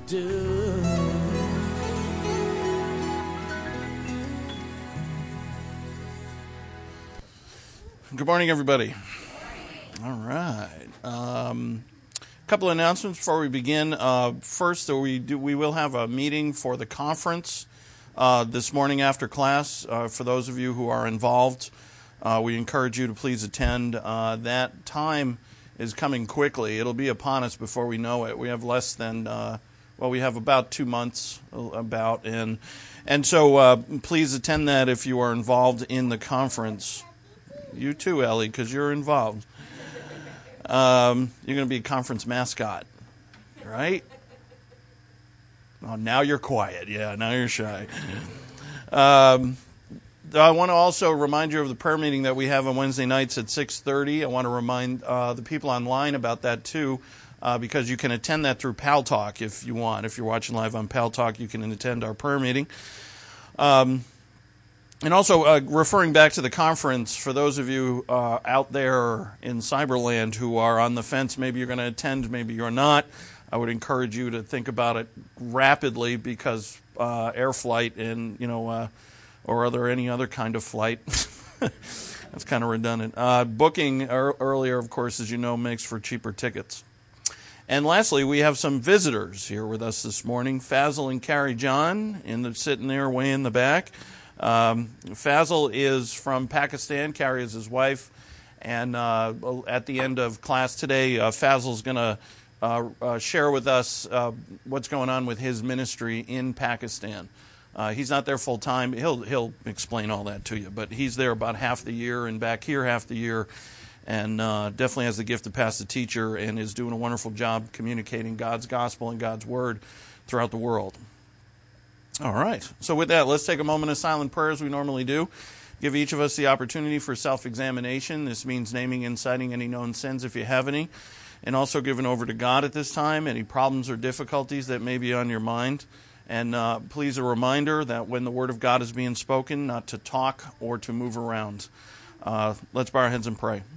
do. Good morning, everybody. All right. A couple of announcements before we begin. First, we will have a meeting for the conference this morning after class. For those of you who are involved, we encourage you to please attend. That time is coming quickly. It'll be upon us before we know it. We have less than, we have about 2 months and so please attend that if you are involved in the conference. You too, Ellie, because you're involved. You're going to be a conference mascot, right? Oh, now you're quiet. Yeah, now you're shy. I want to also remind you of the prayer meeting that we have on Wednesday nights at 6:30. I want to remind the people online about that too, because you can attend that through Pal Talk if you want. If you're watching live on Pal Talk, you can attend our prayer meeting. And also, referring back to the conference, for those of you out there in Cyberland who are on the fence, maybe you're going to attend, maybe you're not, I would encourage you to think about it rapidly, because air flight and, or any other kind of flight, that's kind of redundant. Booking earlier, of course, as you know, makes for cheaper tickets. And lastly, we have some visitors here with us this morning. Fazil and Carrie John, sitting there way in the back. Fazil is from Pakistan. Carrie is his wife. And at the end of class today, Fazil's going to share with us what's going on with his ministry in Pakistan. He's not there full time. He'll explain all that to you. But he's there about half the year and back here half the year. And definitely has the gift of pastor teacher and is doing a wonderful job communicating God's gospel and God's word throughout the world. All right. So with that, let's take a moment of silent prayer as we normally do. Give each of us the opportunity for self-examination. This means naming and citing any known sins if you have any. And also giving over to God at this time any problems or difficulties that may be on your mind. And please, a reminder that when the word of God is being spoken, not to talk or to move around. Let's bow our heads and pray.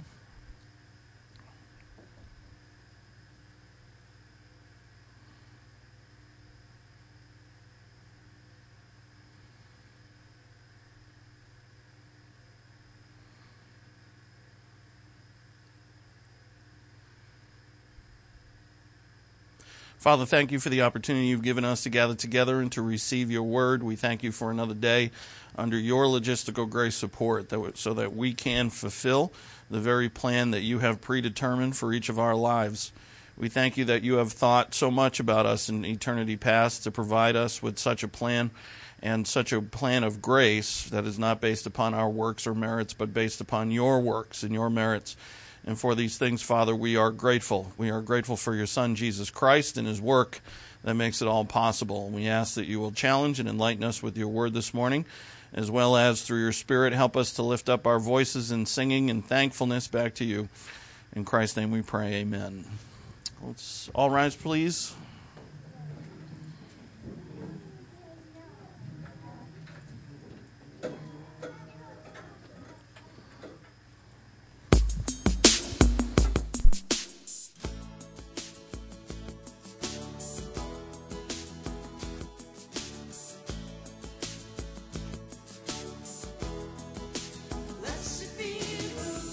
Father, thank you for the opportunity you've given us to gather together and to receive your word. We thank you for another day under your logistical grace support so that we can fulfill the very plan that you have predetermined for each of our lives. We thank you that you have thought so much about us in eternity past to provide us with such a plan and such a plan of grace that is not based upon our works or merits, but based upon your works and your merits. And for these things, Father, we are grateful. We are grateful for your Son, Jesus Christ, and his work that makes it all possible. And we ask that you will challenge and enlighten us with your word this morning, as well as through your Spirit, help us to lift up our voices in singing and thankfulness back to you. In Christ's name we pray, amen. Let's all rise, please.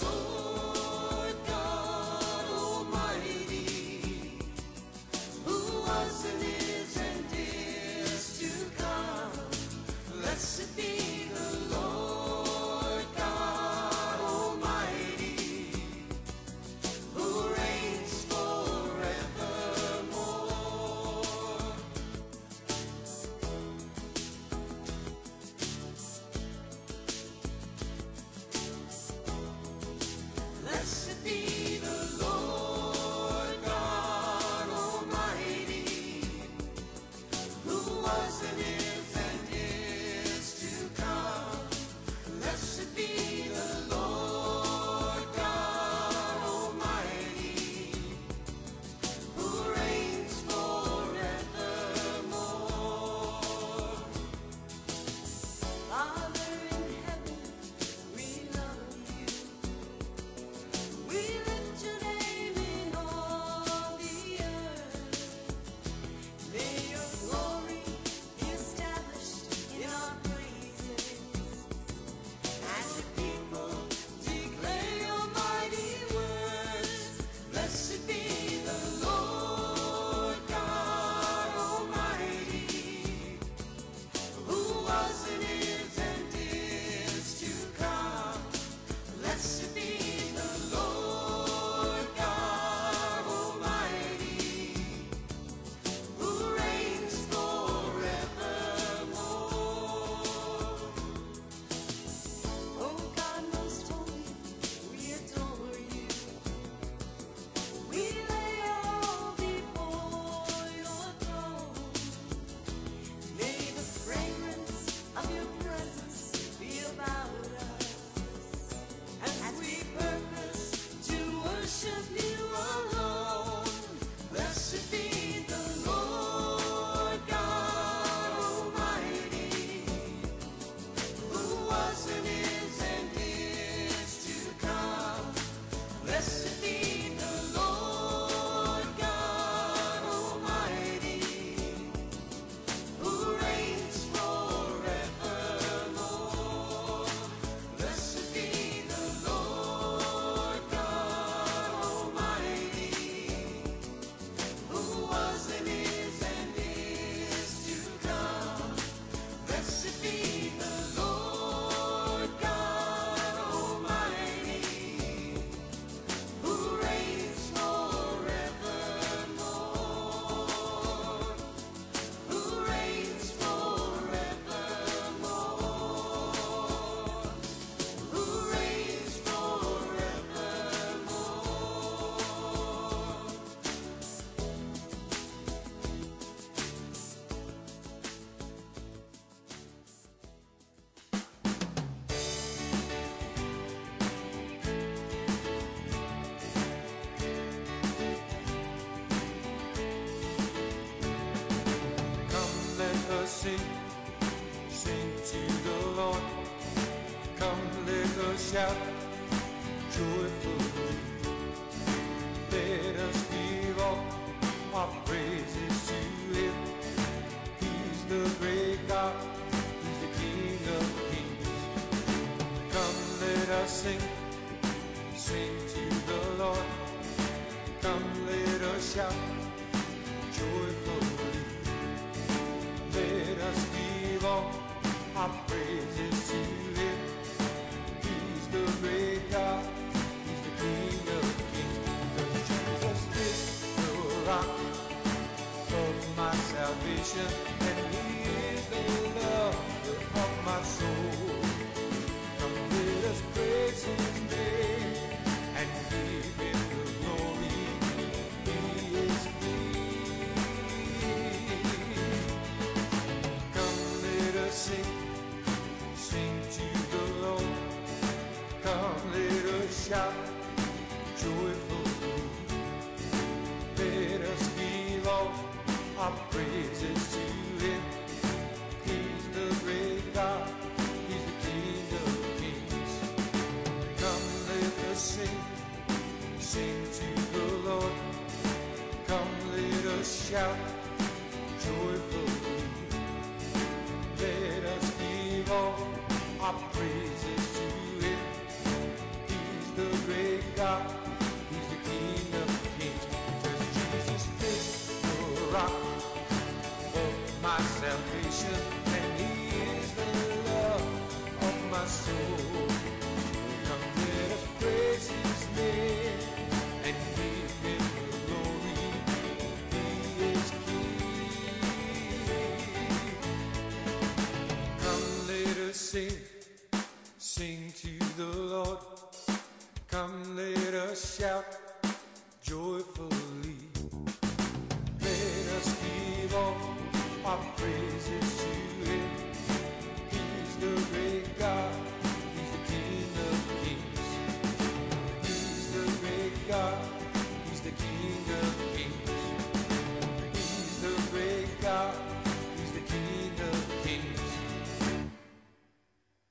Ooh. us sing to the Lord. Come, let us shout joyfully. Let us give all our praises to Him. He's the great God, He's the King of Kings. Come, let us sing to the Lord. Come, let us shout joyfully. Let us give all our praises to Him. He's the great God, He's the King of Kings. Because Jesus is the rock of my salvation, and He is the lover of my soul. Come, let us praise His name and give Him the glory. He is King. Come, let us sing to the Lord. Come, let us shout joyfully. Let us give all our praises to Him. He's the great God, He's the King of Kings. Come, let us sing to the Lord. Come, let us shout joyfully. Let us give all our praises to Him. He's the great God, He's the King of Kings. Because Jesus is the rock of my salvation, and He is the love of my soul. Come, let us praise His name and give Him the glory. He is King. Come, let us sing to the Lord. Come, let us shout joyfully. Let us give all our praises to Him. He's the great God, He's the King of Kings. He's the great God, He's the King of Kings. He's the great God, He's the King of Kings.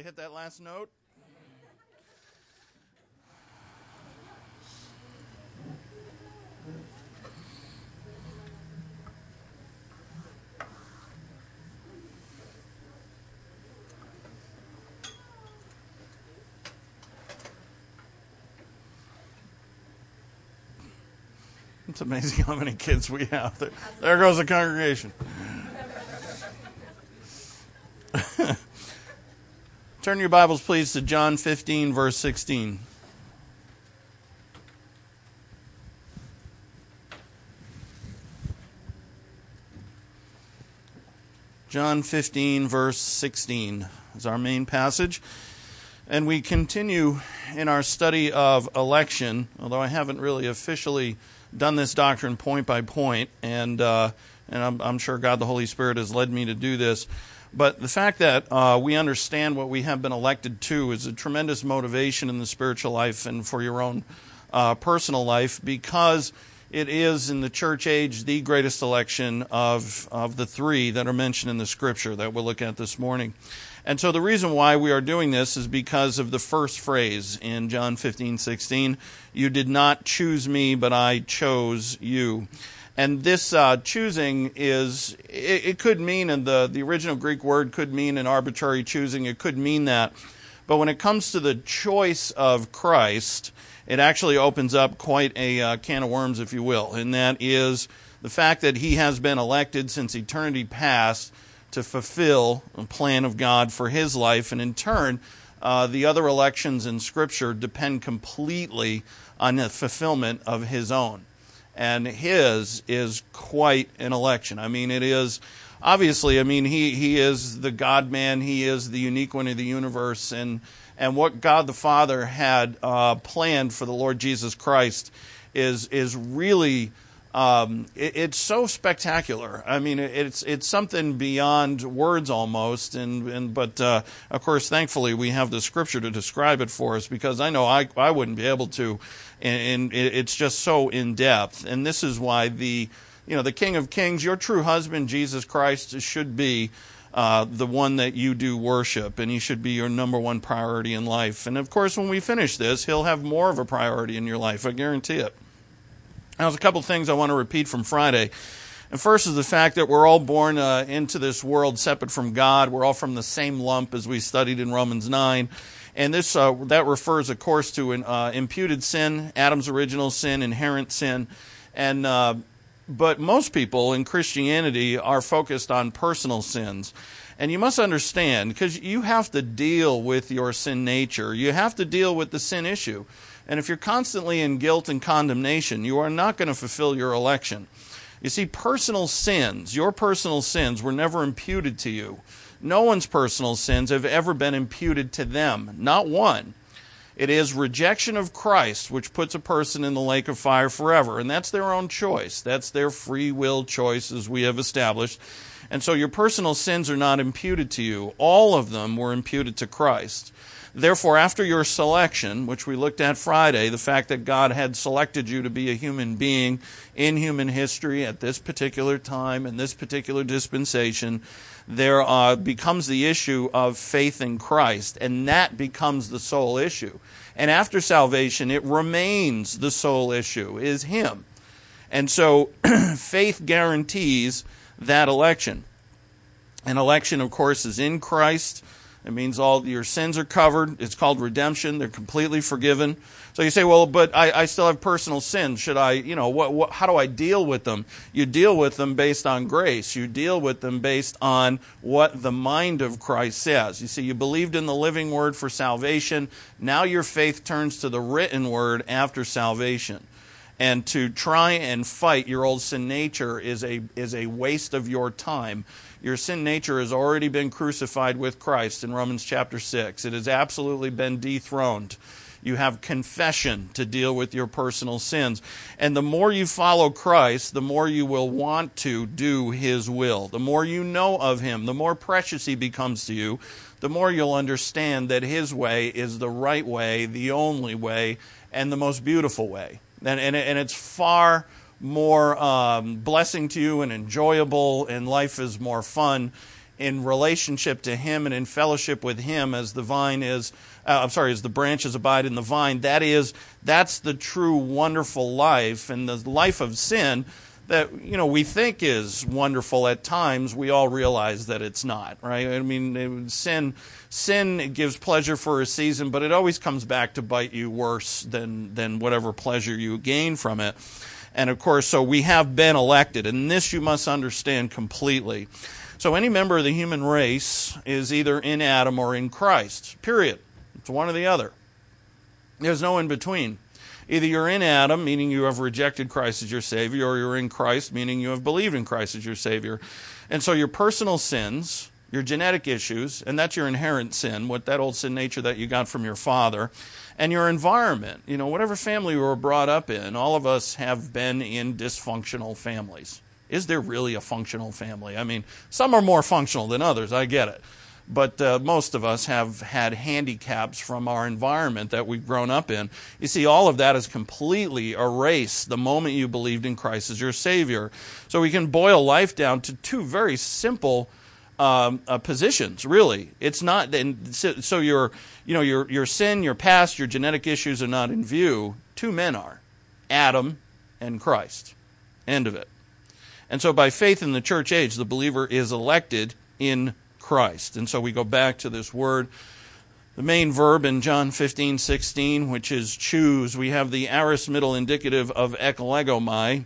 I hit that last note? It's amazing how many kids we have. There goes the congregation. Turn your Bibles, please, to John 15, verse 16. John 15, verse 16 is our main passage. And we continue in our study of election, although I haven't really officially done this doctrine point by point, and I'm sure God the Holy Spirit has led me to do this. But the fact that we understand what we have been elected to is a tremendous motivation in the spiritual life and for your own personal life, because it is, in the church age, the greatest election of the three that are mentioned in the Scripture that we'll look at this morning. And so the reason why we are doing this is because of the first phrase in John 15:16, "You did not choose me, but I chose you." And this choosing is, it could mean, and the original Greek word could mean an arbitrary choosing, it could mean that. But when it comes to the choice of Christ, it actually opens up quite a can of worms, if you will. And that is the fact that he has been elected since eternity past to fulfill a plan of God for his life. And in turn, the other elections in Scripture depend completely on the fulfillment of his own. And his is quite an election. I mean, it is, obviously, I mean, he is the God-man. He is the unique one of the universe. And what God the Father had planned for the Lord Jesus Christ is really, it's so spectacular. I mean, it's something beyond words almost. But of course, thankfully, we have the Scripture to describe it for us, because I know I wouldn't be able to. And it's just so in depth. And this is why the King of Kings, your true husband, Jesus Christ, should be the one that you do worship, and he should be your number one priority in life. And of course, when we finish this, he'll have more of a priority in your life. I guarantee it. Now, there's a couple things I want to repeat from Friday. And first is the fact that we're all born into this world separate from God. We're all from the same lump, as we studied in Romans 9. And this that refers, of course, to an imputed sin, Adam's original sin, inherent sin. And but most people in Christianity are focused on personal sins. And you must understand, because you have to deal with your sin nature. You have to deal with the sin issue. And if you're constantly in guilt and condemnation, you are not going to fulfill your election. You see, personal sins, your personal sins, were never imputed to you. No one's personal sins have ever been imputed to them. Not one. It is rejection of Christ which puts a person in the lake of fire forever. And that's their own choice. That's their free will choice, as we have established. And so your personal sins are not imputed to you. All of them were imputed to Christ. Therefore, after your selection, which we looked at Friday, the fact that God had selected you to be a human being in human history at this particular time, in this particular dispensation, there becomes the issue of faith in Christ, and that becomes the sole issue. And after salvation, it remains the sole issue, is Him. And so faith guarantees that election. An election, of course, is in Christ. It means all your sins are covered. It's called redemption. They're completely forgiven. So you say, well, but I still have personal sins. Should I, how do I deal with them? You deal with them based on grace. You deal with them based on what the mind of Christ says. You see, you believed in the living word for salvation. Now your faith turns to the written word after salvation. And to try and fight your old sin nature is a waste of your time. Your sin nature has already been crucified with Christ in Romans chapter 6. It has absolutely been dethroned. You have confession to deal with your personal sins. And the more you follow Christ, the more you will want to do His will. The more you know of Him, the more precious He becomes to you, the more you'll understand that His way is the right way, the only way, and the most beautiful way. And it's far more blessing to you and enjoyable, and life is more fun in relationship to Him and in fellowship with Him as the vine is, as the branches abide in the vine. That's the true wonderful life, and the life of sin that we think is wonderful at times. We all realize that it's not, right? I mean, sin gives pleasure for a season, but it always comes back to bite you worse than whatever pleasure you gain from it. And of course, so we have been elected, and this you must understand completely. So any member of the human race is either in Adam or in Christ, period. It's one or the other. There's no in between. Either you're in Adam, meaning you have rejected Christ as your Savior, or you're in Christ, meaning you have believed in Christ as your Savior. And so your personal sins, your genetic issues, and that's your inherent sin, what that old sin nature that you got from your father, and your environment, whatever family we were brought up in. All of us have been in dysfunctional families. Is there really a functional family? I mean, some are more functional than others, I get it. But most of us have had handicaps from our environment that we've grown up in. You see, all of that is completely erased the moment you believed in Christ as your Savior. So we can boil life down to two very simple positions, really. It's not, so your sin, your past, your genetic issues are not in view. Two men are, Adam and Christ. End of it. And so by faith in the church age, the believer is elected in Christ. And so we go back to this word, the main verb in John 15:16, which is choose. We have the aorist middle indicative of eklegomai,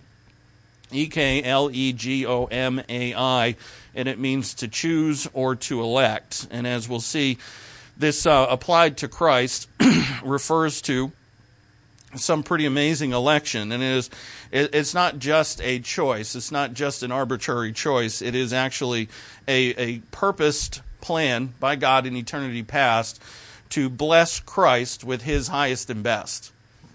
eklegomai, and it means to choose or to elect. And as we'll see, this applied to Christ refers to some pretty amazing election, and it's not just a choice. It's not just an arbitrary choice. It is actually a purposed plan by God in eternity past to bless Christ with His highest and best.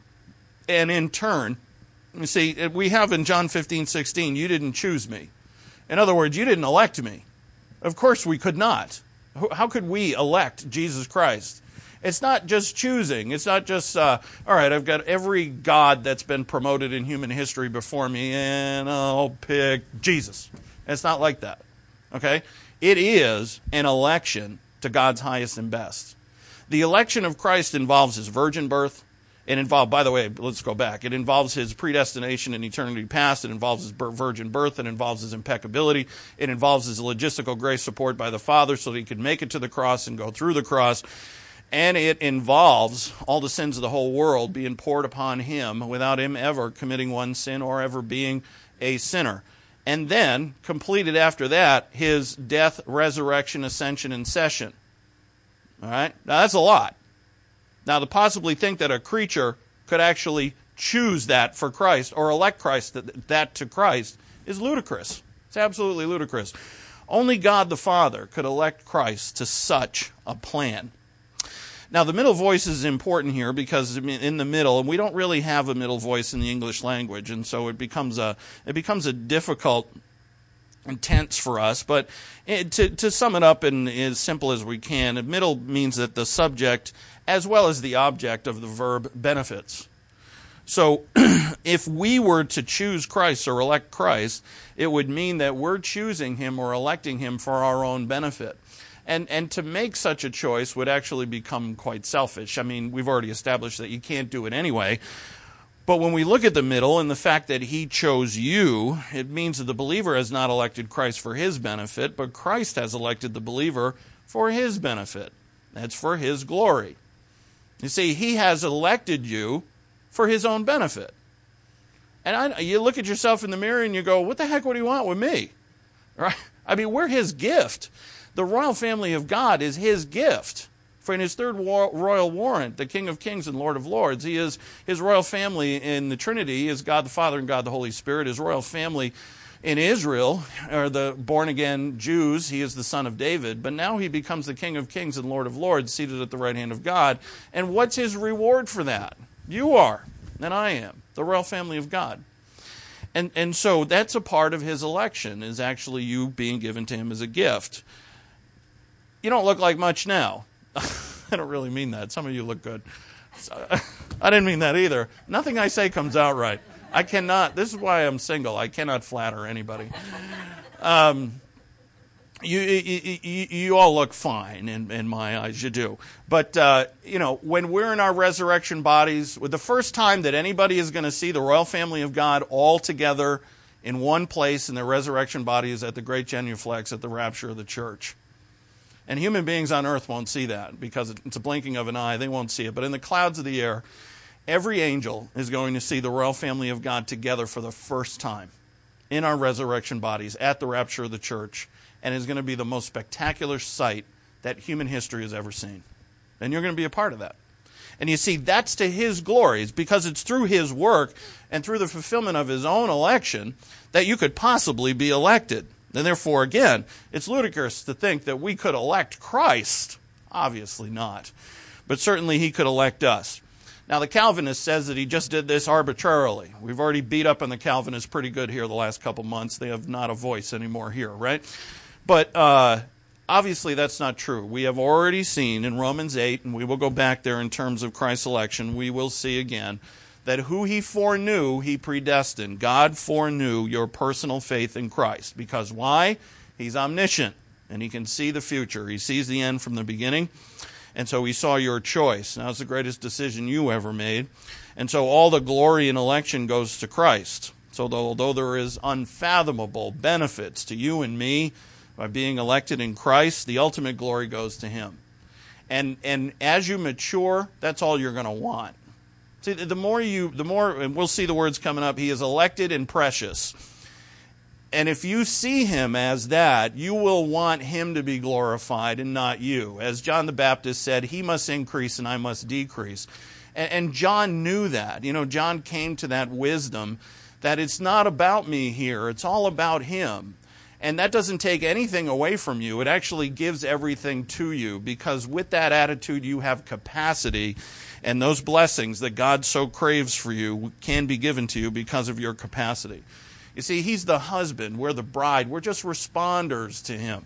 And in turn, you see, we have in John 15:16, you didn't choose me. In other words, you didn't elect me. Of course we could not. How could we elect Jesus Christ? It's not just choosing. It's not just, all right, I've got every god that's been promoted in human history before me, and I'll pick Jesus. It's not like that, okay? It is an election to God's highest and best. The election of Christ involves His virgin birth. It involved, by the way, let's go back. It involves His predestination in eternity past. It involves His virgin birth. It involves His impeccability. It involves His logistical grace support by the Father so that He could make it to the cross and go through the cross. And it involves all the sins of the whole world being poured upon Him without Him ever committing one sin or ever being a sinner. And then, completed after that, His death, resurrection, ascension, and session. All right? Now, that's a lot. Now, to possibly think that a creature could actually choose that for Christ or elect Christ that to Christ is ludicrous. It's absolutely ludicrous. Only God the Father could elect Christ to such a plan. Now, the middle voice is important here because in the middle, and we don't really have a middle voice in the English language, and so it becomes a difficult tense for us. But to sum it up in as simple as we can, the middle means that the subject as well as the object of the verb benefits. So if we were to choose Christ or elect Christ, it would mean that we're choosing Him or electing Him for our own benefit. And to make such a choice would actually become quite selfish. I mean, we've already established that you can't do it anyway. But when we look at the middle and the fact that He chose you, it means that the believer has not elected Christ for his benefit, but Christ has elected the believer for His benefit. That's for His glory. You see, He has elected you for His own benefit. And you look at yourself in the mirror and you go, what the heck would He want with me? Right? I mean, we're His gift. The royal family of God is His gift. For in His third royal warrant, the King of Kings and Lord of Lords, He is His royal family in the Trinity is God the Father and God the Holy Spirit. His royal family in Israel are the born-again Jews. He is the son of David. But now He becomes the King of Kings and Lord of Lords, seated at the right hand of God. And what's His reward for that? You are, and I am, the royal family of God. And so that's a part of His election, is actually you being given to Him as a gift. You don't look like much now. I don't really mean that. Some of you look good. I didn't mean that either. Nothing I say comes out right. I cannot. This is why I'm single. I cannot flatter anybody. You all look fine in my eyes, you do. But, when we're in our resurrection bodies, the first time that anybody is going to see the royal family of God all together in one place in their resurrection bodies at the great genuflex, at the rapture of the church. And human beings on earth won't see that because it's a blinking of an eye. They won't see it. But in the clouds of the air, every angel is going to see the royal family of God together for the first time in our resurrection bodies at the rapture of the church. And it's going to be the most spectacular sight that human history has ever seen. And you're going to be a part of that. And you see, that's to His glory. It's because it's through His work and through the fulfillment of His own election that you could possibly be elected. And therefore, again, it's ludicrous to think that we could elect Christ. Obviously not. But certainly He could elect us. Now, the Calvinist says that he just did this arbitrarily. We've already beat up on the Calvinists pretty good here the last couple months. They have not a voice anymore here, right? But obviously that's not true. We have already seen in Romans 8, and we will go back there in terms of Christ's election, we will see again that who He foreknew, He predestined. God foreknew your personal faith in Christ. Because why? He's omniscient, and He can see the future. He sees the end from the beginning, and so He saw your choice. Now, it's the greatest decision you ever made. And so all the glory in election goes to Christ. So although there is unfathomable benefits to you and me, by being elected in Christ, the ultimate glory goes to Him. And as you mature, that's all you're going to want. See, the more, and we'll see the words coming up, He is elected and precious. And if you see Him as that, you will want Him to be glorified and not you. As John the Baptist said, He must increase and I must decrease. And John knew that. John came to that wisdom that it's not about me here, it's all about Him. And that doesn't take anything away from you. It actually gives everything to you, because with that attitude you have capacity, and those blessings that God so craves for you can be given to you because of your capacity. You see, He's the husband, we're the bride, we're just responders to Him.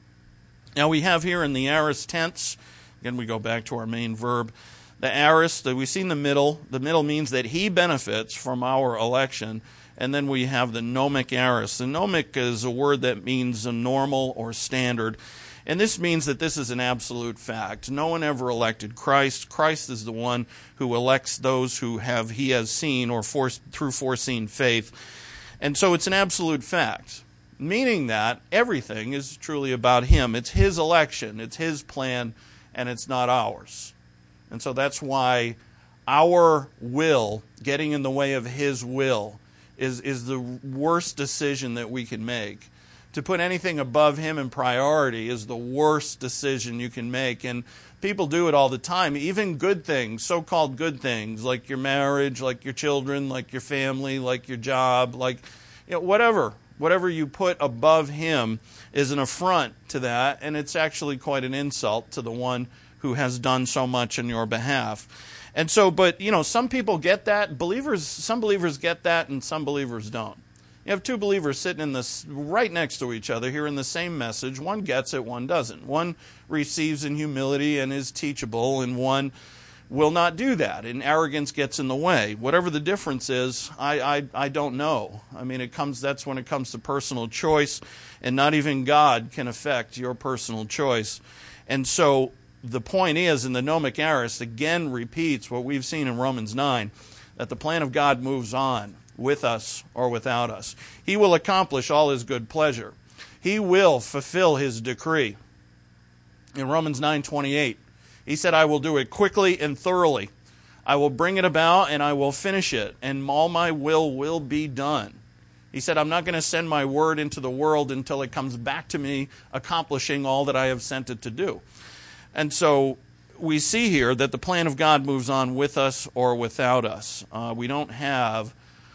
Now we have here in the aorist tense, again we go back to our main verb, the aorist that we see in the middle means that He benefits from our election. And then we have the gnomic aorist. The gnomic is a word that means a normal or standard. And this means that this is an absolute fact. No one ever elected Christ. Christ is the one who elects those who He has seen or through foreseen faith. And so it's an absolute fact, meaning that everything is truly about Him. It's His election, it's His plan, and it's not ours. And so that's why our will, getting in the way of His will, is the worst decision that we can make. To put anything above Him in priority is the worst decision you can make. And people do it all the time. Even good things, so-called good things, like your marriage, like your children, like your family, like your job, like whatever you put above Him is an affront to that, and it's actually quite an insult to the one who has done so much on your behalf. And so, but, some people get that. Some believers get that, and some believers don't. You have two believers sitting right next to each other, hearing the same message. One gets it, one doesn't. One receives in humility and is teachable, and one will not do that, and arrogance gets in the way. Whatever the difference is, I don't know. I mean, that's when it comes to personal choice, and not even God can affect your personal choice. And so, the point is, in the gnomic aorist, again repeats what we've seen in Romans 9, that the plan of God moves on with us or without us. He will accomplish all His good pleasure. He will fulfill His decree. In Romans 9:28, He said, I will do it quickly and thoroughly. I will bring it about and I will finish it, and all my will be done. He said, I'm not going to send my word into the world until it comes back to me accomplishing all that I have sent it to do. And so we see here that the plan of God moves on with us or without us. We don't have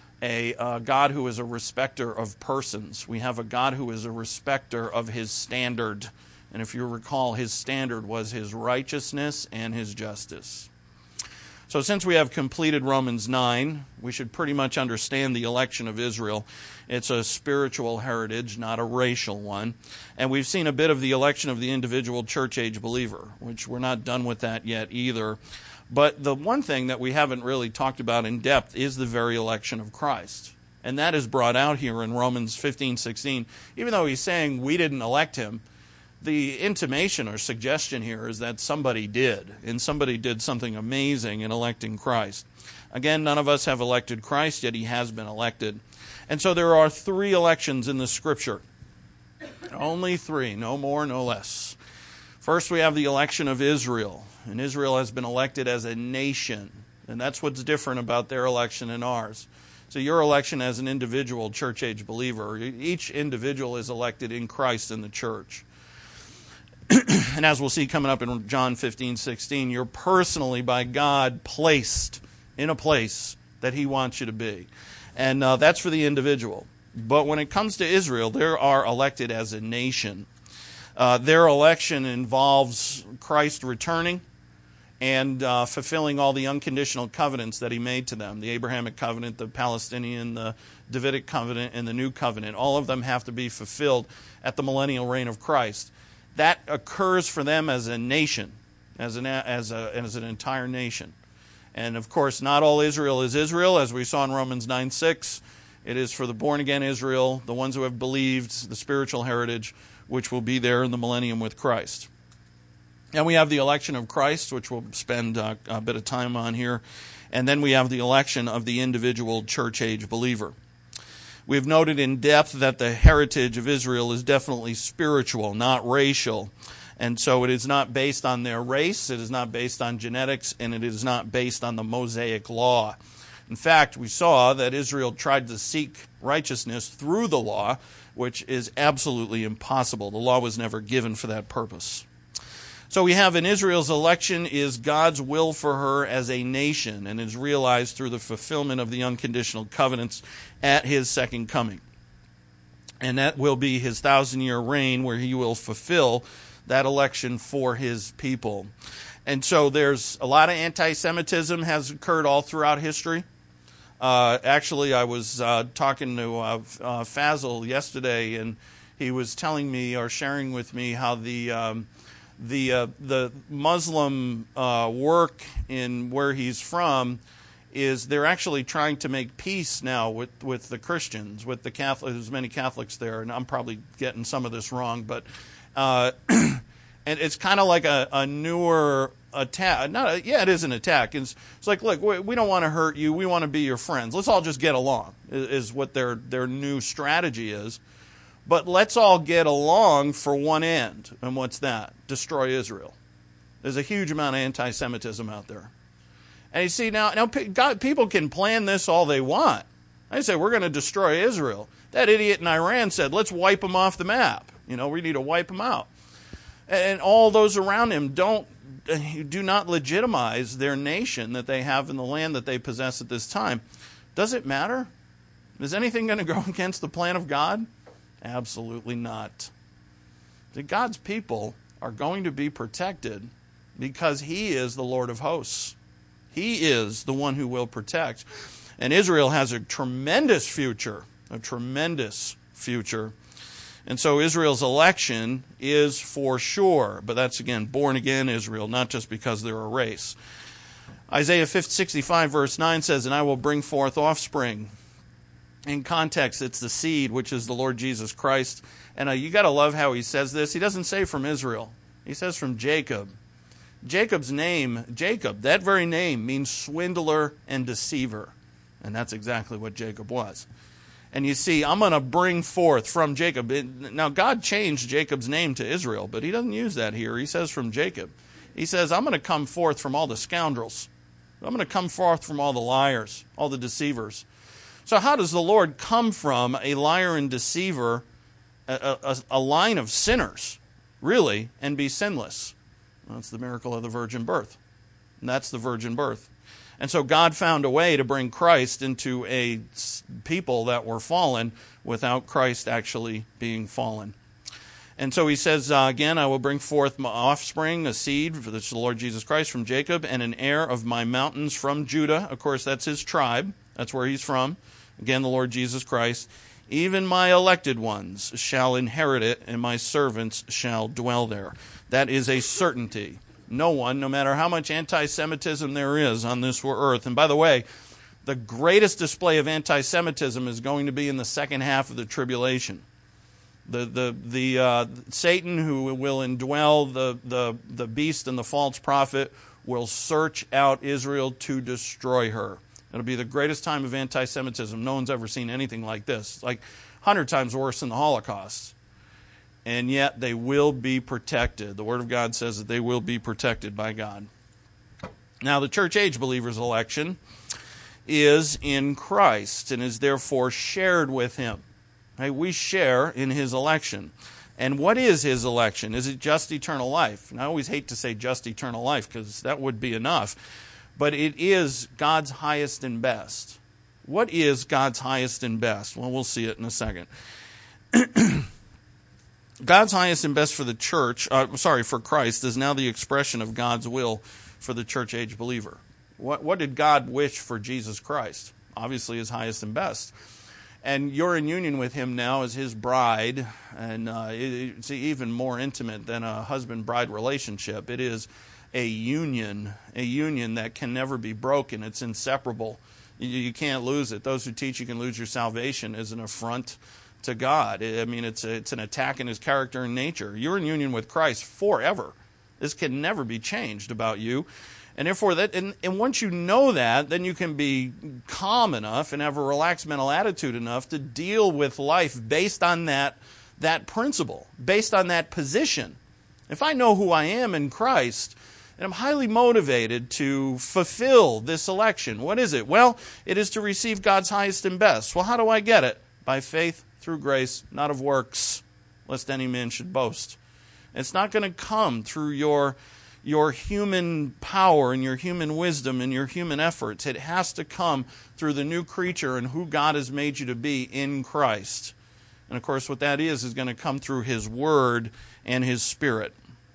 a God who is a respecter of persons. We have a God who is a respecter of His standard. And if you recall, His standard was His righteousness and His justice. So since we have completed Romans 9, we should pretty much understand the election of Israel. It's a spiritual heritage, not a racial one. And we've seen a bit of the election of the individual church-age believer, which we're not done with that yet either. But the one thing that we haven't really talked about in depth is the very election of Christ. And that is brought out here in Romans 15:16. Even though he's saying we didn't elect him, the intimation or suggestion here is that somebody did, and somebody did something amazing in electing Christ. Again, none of us have elected Christ, yet he has been elected. And so there are 3 elections in the Scripture. Only 3, no more, no less. First, we have the election of Israel, and Israel has been elected as a nation, and that's what's different about their election and ours. So your election as an individual church-age believer, each individual is elected in Christ in the church. And as we'll see coming up in John 15:16, you're personally by God placed in a place that he wants you to be. And that's for the individual. But when it comes to Israel, they are elected as a nation. Their election involves Christ returning and fulfilling all the unconditional covenants that he made to them. The Abrahamic covenant, the Palestinian, the Davidic covenant, and the new covenant. All of them have to be fulfilled at the millennial reign of Christ. That occurs for them as a nation, as an entire nation. And of course, not all Israel is Israel, as we saw in Romans 9:6. It is for the born-again Israel, the ones who have believed, the spiritual heritage, which will be there in the millennium with Christ. And we have the election of Christ, which we'll spend a bit of time on here. And then we have the election of the individual church-age believer. We've noted in depth that the heritage of Israel is definitely spiritual, not racial. And so it is not based on their race, it is not based on genetics, and it is not based on the Mosaic law. In fact, we saw that Israel tried to seek righteousness through the law, which is absolutely impossible. The law was never given for that purpose. So we have in Israel's election is God's will for her as a nation, and is realized through the fulfillment of the unconditional covenants at his second coming. And that will be his 1,000-year reign, where he will fulfill that election for his people. And so there's a lot of anti-Semitism has occurred all throughout history. Actually, I was talking to Fazil yesterday, and he was telling me or sharing with me how the Muslim work in where he's from is they're actually trying to make peace now with the Christians, with the Catholics. There's many Catholics there, and I'm probably getting some of this wrong, but and it's kind of like a newer attack. It is an attack. It's like, look, we don't want to hurt you. We want to be your friends. Let's all just get along. Is what their new strategy is. But let's all get along for one end. And what's that? Destroy Israel. There's a huge amount of anti-Semitism out there. And you see, now people can plan this all they want. They say, we're going to destroy Israel. That idiot in Iran said, let's wipe them off the map. We need to wipe them out. And all those around him do not legitimize their nation that they have in the land that they possess at this time. Does it matter? Is anything going to go against the plan of God? Absolutely not. God's people are going to be protected because he is the Lord of hosts. He is the one who will protect. And Israel has a tremendous future, And so Israel's election is for sure, but that's again born again Israel, not just because they're a race. Isaiah 65 verse 9 says, and I will bring forth offspring. In context, it's the seed, which is the Lord Jesus Christ. And you got to love how he says this. He doesn't say from Israel. He says from Jacob. Jacob's name, Jacob, that very name means swindler and deceiver. And that's exactly what Jacob was. And you see, I'm going to bring forth from Jacob. Now, God changed Jacob's name to Israel, but he doesn't use that here. He says from Jacob. He says, I'm going to come forth from all the scoundrels. I'm going to come forth from all the liars, all the deceivers. So how does the Lord come from a liar and deceiver, a line of sinners, really, and be sinless? Well, that's the miracle of the virgin birth. And that's the virgin birth. And so God found a way to bring Christ into a people that were fallen without Christ actually being fallen. And so he says, again, I will bring forth my offspring, a seed, for this is the Lord Jesus Christ from Jacob, and an heir of my mountains from Judah. Of course, that's his tribe. That's where he's from. Again, the Lord Jesus Christ. Even my elected ones shall inherit it, and my servants shall dwell there. That is a certainty. No one, no matter how much anti-Semitism there is on this earth. And by the way, The greatest display of anti-Semitism is going to be in the second half of the tribulation. The Satan, who will indwell the beast and the false prophet, will search out Israel to destroy her. It'll be the greatest time of anti-Semitism. No one's ever seen anything like this. Like 100 times worse than the Holocaust. And yet they will be protected. The Word of God says that they will be protected by God. Now, the church age believers' election is in Christ and is therefore shared with Him. Right? We share in His election. And what is His election? Is it just eternal life? And I always hate to say just eternal life because that would be enough. But it is God's highest and best. What is God's highest and best? Well, we'll see it in a second. God's highest and best for the church, for Christ, is now the expression of God's will for the church age believer. What did God wish for Jesus Christ? Obviously His highest and best. And you're in union with Him now as His bride, and it's even more intimate than a husband-bride relationship. It is a union that can never be broken. It's inseparable. You can't lose it. Those who teach you can lose your salvation is an affront to God. I mean, it's an attack in His character and nature. You're in union with Christ forever. This can never be changed about you. And therefore, and once you know that, then you can be calm enough and have a relaxed mental attitude enough to deal with life based on that principle, based on that position. If I know who I am in Christ, and I'm highly motivated to fulfill this election, what is it? Well, it is to receive God's highest and best. Well, how do I get it? By faith, through grace, not of works, lest any man should boast. It's not going to come through your human power and your human wisdom and your human efforts. It has to come through the new creature and who God has made you to be in Christ. And of course, what that is going to come through His Word and His Spirit.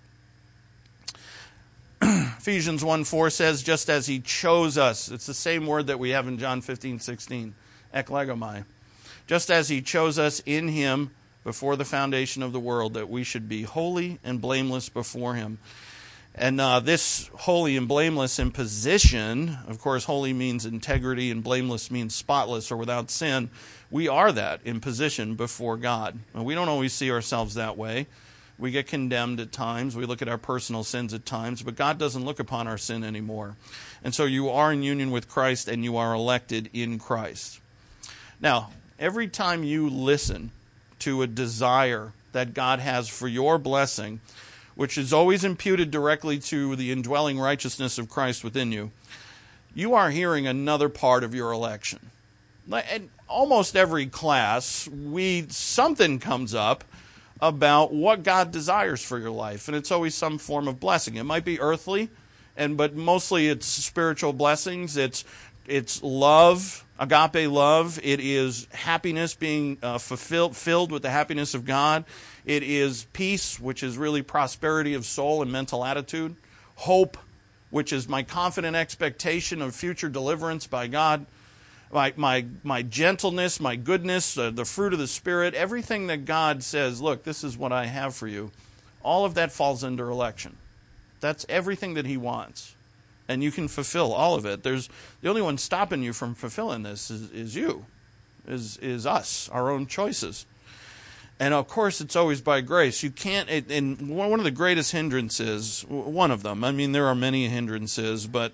Ephesians 1:4 says, just as He chose us. It's the same word that we have in John 15:16, eklegomai. Just as He chose us in Him before the foundation of the world, that we should be holy and blameless before Him. And this holy and blameless in position, of course, holy means integrity and blameless means spotless or without sin. We are that in position before God. And we don't always see ourselves that way. We get condemned at times. We look at our personal sins at times, but God doesn't look upon our sin anymore. And so you are in union with Christ and you are elected in Christ. Now, every time you listen to a desire that God has for your blessing, which is always imputed directly to the indwelling righteousness of Christ within you, you are hearing another part of your election. And almost every class, something comes up about what God desires for your life, and it's always some form of blessing. It might be earthly, but mostly it's spiritual blessings. It's love, agape love. It is happiness being filled with the happiness of God. It is peace, which is really prosperity of soul and mental attitude. Hope, which is my confident expectation of future deliverance by God. My gentleness, my goodness, the fruit of the Spirit, everything that God says, look, this is what I have for you, all of that falls under election. That's everything that He wants. And you can fulfill all of it. The only one stopping you from fulfilling this is you, is us, our own choices. And of course, it's always by grace. You can't, and one of the greatest hindrances, one of them, I mean, there are many hindrances, but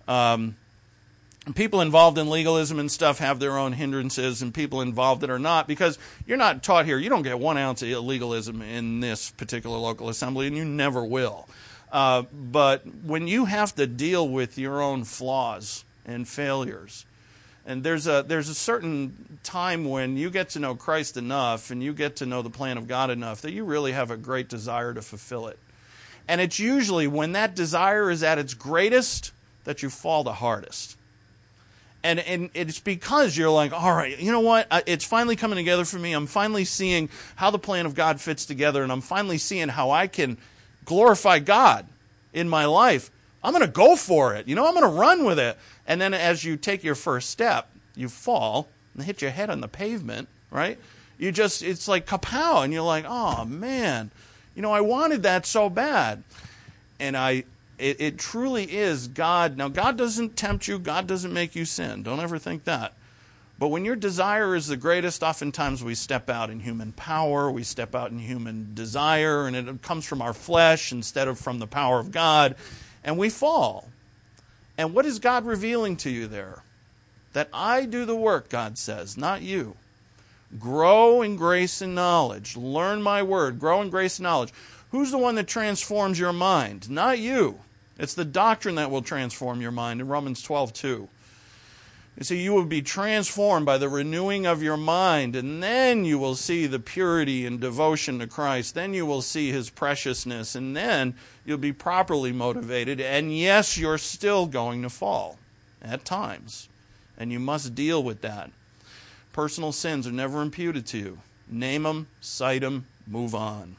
people involved in legalism and stuff have their own hindrances, and people involved that are not, because you're not taught here. You don't get 1 ounce of legalism in this particular local assembly, and you never will. But when you have to deal with your own flaws and failures, and there's a certain time when you get to know Christ enough and you get to know the plan of God enough that you really have a great desire to fulfill it. And it's usually when that desire is at its greatest that you fall the hardest. And it's because you're like, all right, you know what? It's finally coming together for me. I'm finally seeing how the plan of God fits together, and I'm finally seeing how I can glorify God in my life. I'm going to go for it. I'm going to run with it. And then as you take your first step, you fall and hit your head on the pavement, right? It's like kapow, and you're like, oh, man, I wanted that so bad. And I It truly is God. Now, God doesn't tempt you. God doesn't make you sin. Don't ever think that. But when your desire is the greatest, oftentimes we step out in human power, we step out in human desire, and it comes from our flesh instead of from the power of God, and we fall. And what is God revealing to you there? That I do the work, God says, not you. Grow in grace and knowledge. Learn my word. Grow in grace and knowledge. Who's the one that transforms your mind? Not you. It's the doctrine that will transform your mind in Romans 12:2. You see, you will be transformed by the renewing of your mind, and then you will see the purity and devotion to Christ. Then you will see His preciousness, and then you'll be properly motivated. And yes, you're still going to fall at times, and you must deal with that. Personal sins are never imputed to you. Name them, cite them, move on.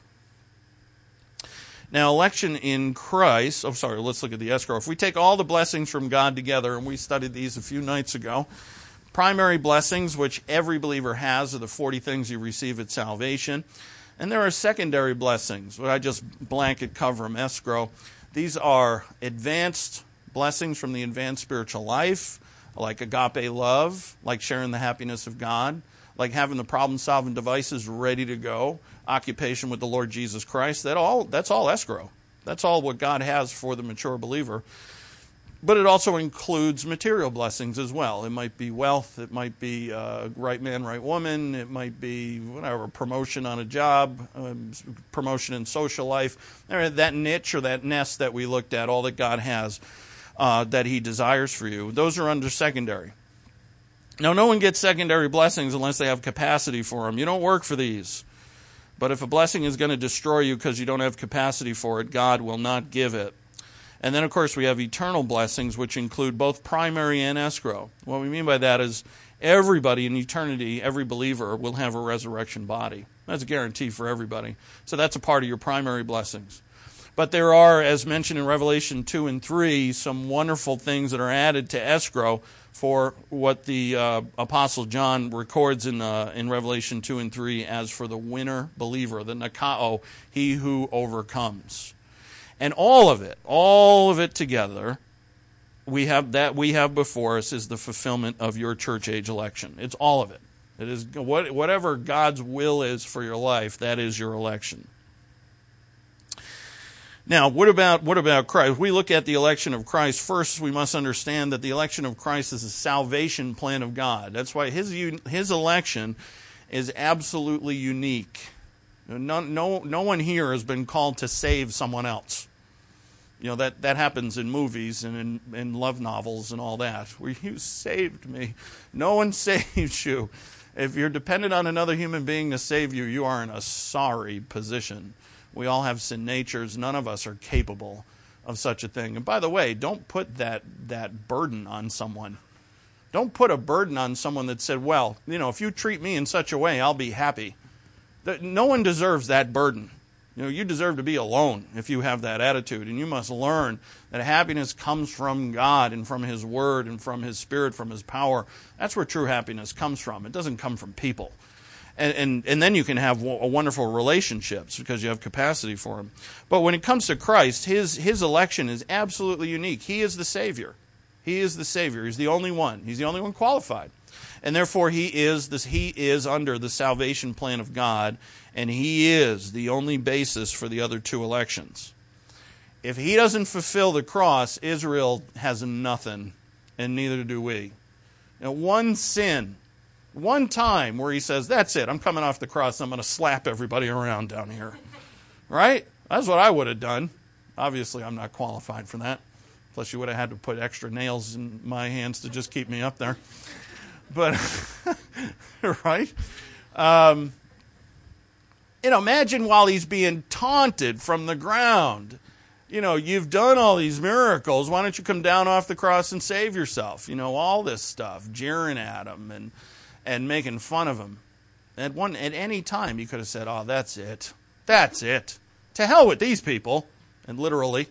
Now, election in Christ, let's look at the escrow. If we take all the blessings from God together, and we studied these a few nights ago, primary blessings, which every believer has, are the 40 things you receive at salvation. And there are secondary blessings, what I just blanket cover them, escrow. These are advanced blessings from the advanced spiritual life, like agape love, like sharing the happiness of God, like having the problem-solving devices ready to go, occupation with the Lord Jesus Christ. That's all escrow. That's all what God has for the mature believer. But it also includes material blessings as well. It might be wealth. It might be right man, right woman. It might be whatever, promotion on a job, promotion in social life. That niche or that nest that we looked at, all that God has that He desires for you. Those are under secondary. Now, no one gets secondary blessings unless they have capacity for them. You don't work for these. But if a blessing is going to destroy you because you don't have capacity for it, God will not give it. And then, of course, we have eternal blessings, which include both primary and escrow. What we mean by that is everybody in eternity, every believer, will have a resurrection body. That's a guarantee for everybody. So that's a part of your primary blessings. But there are, as mentioned in Revelation 2 and 3, some wonderful things that are added to escrow for what the Apostle John records in Revelation 2 and 3 as for the winner believer, the Nikao, he who overcomes. And all of it together, we have before us is the fulfillment of your church age election. It's all of it. It is whatever God's will is for your life, that is your election. Now, what about Christ? If we look at the election of Christ, first we must understand that the election of Christ is a salvation plan of God. That's why His election is absolutely unique. No one here has been called to save someone else. You know, that happens in movies and in love novels and all that, where you saved me. No one saves you. If you're dependent on another human being to save you, you are in a sorry position. We all have sin natures. None of us are capable of such a thing. And by the way, don't put that burden on someone. Don't put a burden on someone that said, well, if you treat me in such a way, I'll be happy. No one deserves that burden. You deserve to be alone if you have that attitude. And you must learn that happiness comes from God and from His Word and from His Spirit, from His power. That's where true happiness comes from. It doesn't come from people. And then you can have wonderful relationships because you have capacity for them. But when it comes to Christ, his election is absolutely unique. He is the Savior. He is the Savior. He's the only one. He's the only one qualified. And therefore, he is under the salvation plan of God, and He is the only basis for the other two elections. If He doesn't fulfill the cross, Israel has nothing, and neither do we. One sin, one time where He says, that's it, I'm coming off the cross, I'm going to slap everybody around down here. Right? That's what I would have done. Obviously, I'm not qualified for that. Plus, you would have had to put extra nails in my hands to just keep me up there. But, right? Imagine while He's being taunted from the ground. You've done all these miracles. Why don't you come down off the cross and save yourself? All this stuff, jeering at Him and making fun of Him. At any time, He could have said, oh, that's it. That's it. To hell with these people. And literally.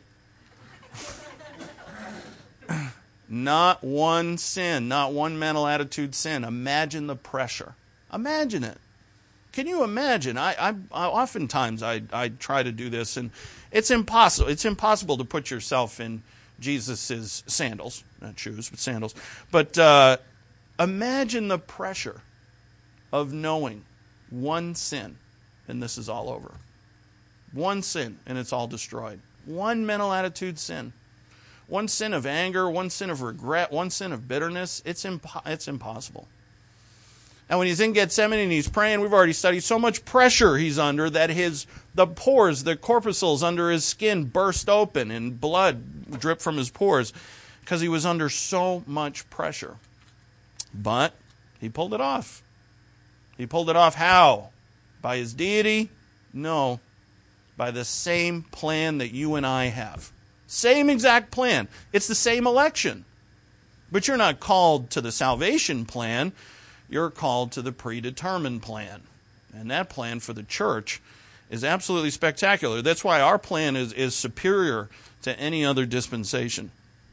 Not one sin, not one mental attitude sin. Imagine the pressure. Imagine it. Can you imagine? I oftentimes I try to do this, and it's impossible. It's impossible to put yourself in Jesus' sandals, not shoes, but sandals. But imagine the pressure of knowing one sin, and this is all over. One sin, and it's all destroyed. One mental attitude sin. One sin of anger, one sin of regret, one sin of bitterness. It's impossible. And when he's in Gethsemane and he's praying, we've already studied so much pressure he's under that the pores, the corpuscles under his skin burst open and blood dripped from his pores because he was under so much pressure. But he pulled it off. He pulled it off how? By his deity? No. By the same plan that you and I have. Same exact plan. It's the same election. But you're not called to the salvation plan. You're called to the predetermined plan. And that plan for the church is absolutely spectacular. That's why our plan is superior to any other dispensation.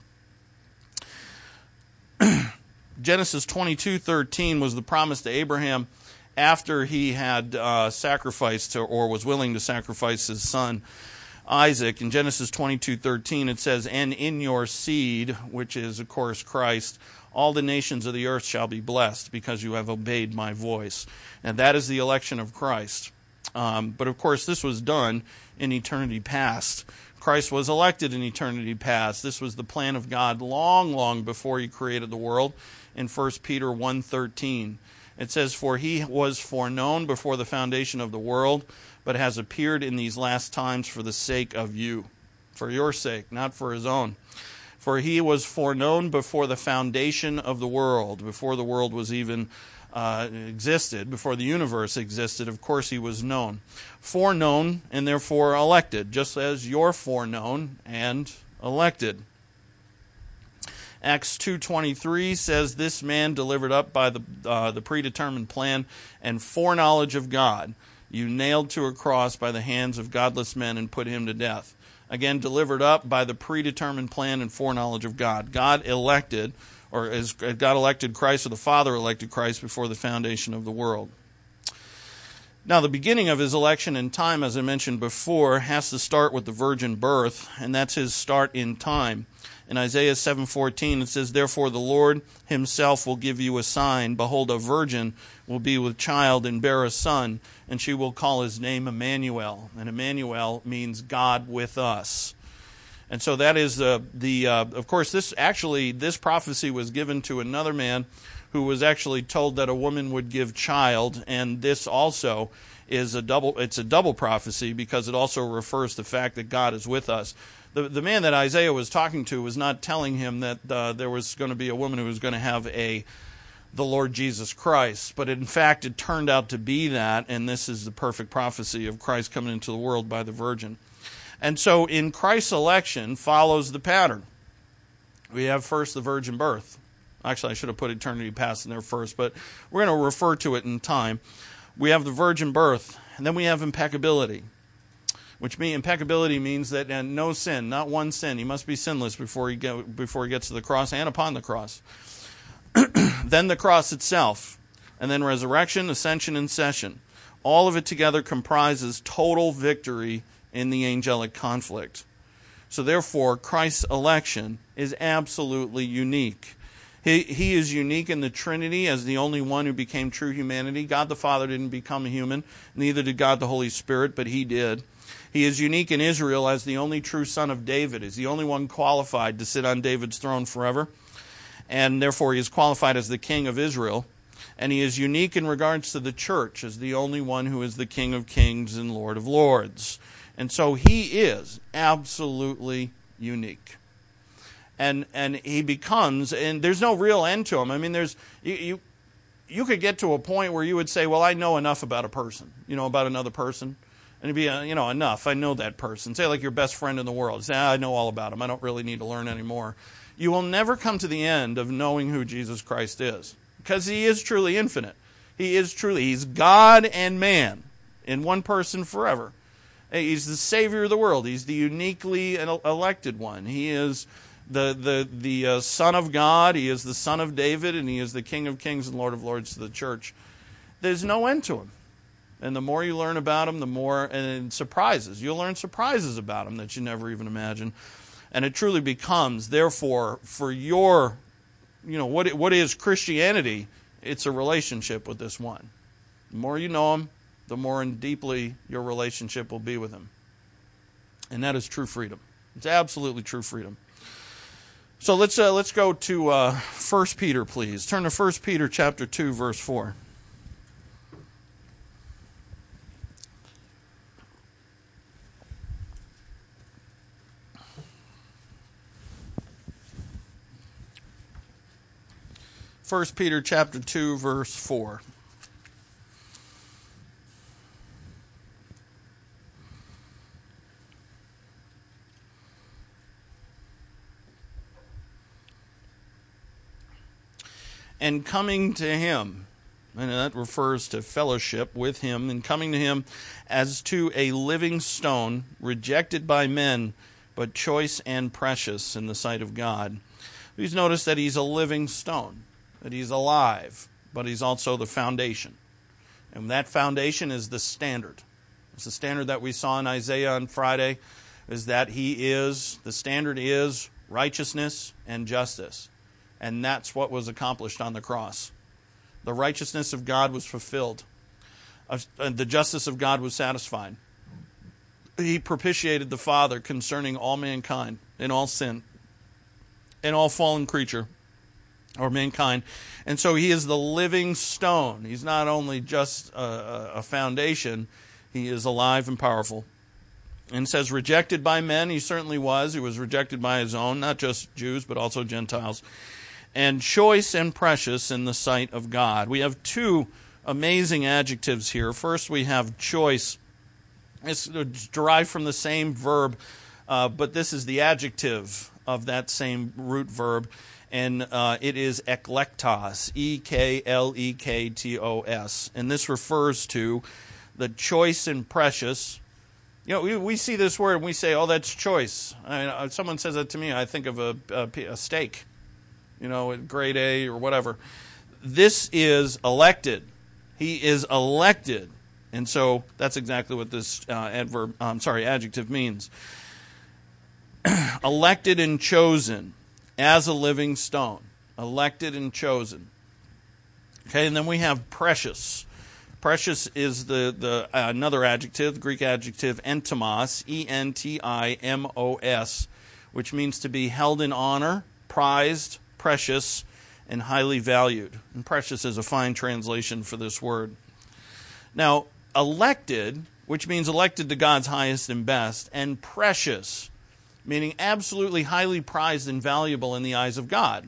Genesis 22:13 was the promise to Abraham after he had sacrificed or was willing to sacrifice his son Isaac. In Genesis 22:13 it says, "And in your seed," which is of course Christ, "all the nations of the earth shall be blessed because you have obeyed my voice." And that is the election of Christ. But of course this was done in eternity past. Christ was elected in eternity past. This was the plan of God long, long before he created the world. In 1 Peter 1:13 it says, "For he was foreknown before the foundation of the world, but has appeared in these last times for the sake of you." For your sake, not for his own. "For he was foreknown before the foundation of the world," before the world was even existed, before the universe existed. Of course he was known. Foreknown and therefore elected, just as you're foreknown and elected. Acts 2:23 says, "This man delivered up by the predetermined plan and foreknowledge of God, you nailed to a cross by the hands of godless men and put him to death." Again, delivered up by the predetermined plan and foreknowledge of God. God elected Christ, or the Father elected Christ before the foundation of the world. Now, the beginning of his election in time, as I mentioned before, has to start with the virgin birth, and that's his start in time. In Isaiah 7:14, it says, "Therefore the Lord himself will give you a sign. Behold, a virgin will be with child and bear a son, and she will call his name Emmanuel." And Emmanuel means God with us. And so that is of course, this prophecy was given to another man who was actually told that a woman would give child, and this also is a double prophecy because it also refers to the fact that God is with us. The man that Isaiah was talking to was not telling him that there was going to be a woman who was going to have the Lord Jesus Christ, but in fact it turned out to be that, and this is the perfect prophecy of Christ coming into the world by the virgin. And so in Christ's election follows the pattern. We have first the virgin birth. Actually, I should have put eternity past in there first, but we're going to refer to it in time. We have the virgin birth, and then we have impeccability. Impeccability means that no sin, not one sin. He must be sinless before he gets to the cross and upon the cross. Then the cross itself, and then resurrection, ascension, and session. All of it together comprises total victory in the angelic conflict. So therefore, Christ's election is absolutely unique. He is unique in the Trinity as the only one who became true humanity. God the Father didn't become a human, neither did God the Holy Spirit, but he did. He is unique in Israel as the only true son of David. He's the only one qualified to sit on David's throne forever, and therefore he is qualified as the king of Israel. And he is unique in regards to the church as the only one who is the King of Kings and Lord of Lords. And so he is absolutely unique. And he becomes, and there's no real end to him. I mean, you could get to a point where you would say, well, I know enough about a person, about another person. And it'd be, enough. I know that person. Say like your best friend in the world. Say, I know all about him. I don't really need to learn anymore. You will never come to the end of knowing who Jesus Christ is. Because he is truly infinite. He's God and man in one person forever. He's the Savior of the world. He's the uniquely elected one. He is the Son of God. He is the Son of David, and he is the King of Kings and Lord of Lords to the church. There's no end to him. And the more you learn about him, the more, and surprises. You'll learn surprises about him that you never even imagined. And it truly becomes, therefore, for your, what is Christianity? It's a relationship with this one. The more you know him, the more and deeply your relationship will be with him. And that is true freedom. It's absolutely true freedom. So let's go to 1 Peter, please. Turn to 1 Peter chapter 2, verse 4. First Peter chapter 2, verse 4. And coming to him, and that refers to fellowship with him, and coming to him as to a living stone, rejected by men, but choice and precious in the sight of God. Please notice that he's a living stone, that he's alive, but he's also the foundation. And that foundation is the standard. It's the standard that we saw in Isaiah on Friday, is that the standard is righteousness and justice. And that's what was accomplished on the cross. The righteousness of God was fulfilled. The justice of God was satisfied. He propitiated the Father concerning all mankind in all sin, in all fallen creature, or mankind. And so he is the living stone. He's not only just a foundation, he is alive and powerful. And it says rejected by men. He certainly was. He was rejected by his own, not just Jews, but also Gentiles. And choice and precious in the sight of God. We have two amazing adjectives here. First, we have choice. It's derived from the same verb, but this is the adjective of that same root verb, and it is eklektos, E-K-L-E-K-T-O-S. And this refers to the choice and precious. We see this word and we say, oh, that's choice. Someone says that to me, I think of a steak. Grade A or whatever. This is elected. He is elected. And so that's exactly what this adjective means. Elected and chosen as a living stone. Elected and chosen. Okay, and then we have precious. Precious is the another adjective, the Greek adjective entimos, E-N-T-I-M-O-S, which means to be held in honor, prized, precious, and highly valued. And precious is a fine translation for this word. Now, elected, which means elected to God's highest and best, and precious, meaning absolutely highly prized and valuable in the eyes of God.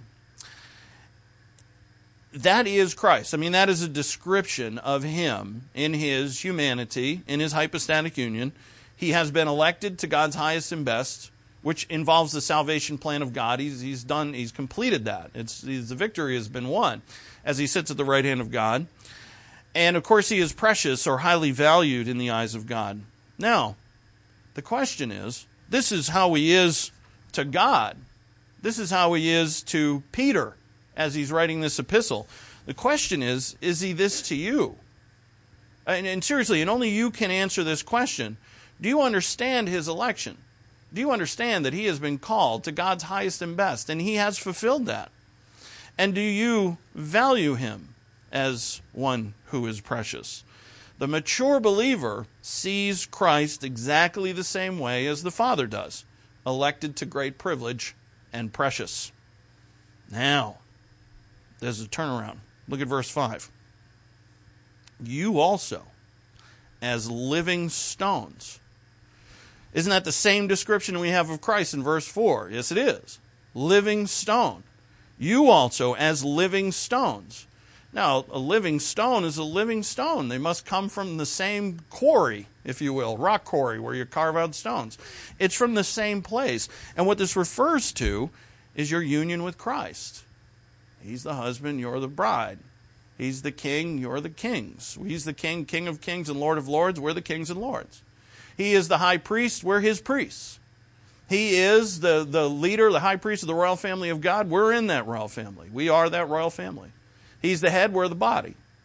That is Christ. That is a description of him in his humanity, in his hypostatic union. He has been elected to God's highest and best, which involves the salvation plan of God. He's completed that. The victory has been won as he sits at the right hand of God. And of course he is precious or highly valued in the eyes of God. Now, the question is, this is how he is to God. This is how he is to Peter as he's writing this epistle. The question is he this to you? And seriously, and only you can answer this question. Do you understand his election? Do you understand that he has been called to God's highest and best, and he has fulfilled that? And do you value him as one who is precious? The mature believer sees Christ exactly the same way as the Father does, elected to great privilege and precious. Now, there's a turnaround. Look at verse 5. You also, as living stones. Isn't that the same description we have of Christ in verse 4? Yes, it is. Living stone. You also as living stones. Now, a living stone is a living stone. They must come from the same quarry, if you will, rock quarry, where you carve out stones. It's from the same place. And what this refers to is your union with Christ. He's the husband, you're the bride. He's the king, you're the kings. He's the king, king of kings and lord of lords, we're the kings and lords. He is the high priest, we're his priests. He is the leader, the high priest of the royal family of God. We're in that royal family. We are that royal family. He's the head, we're the body.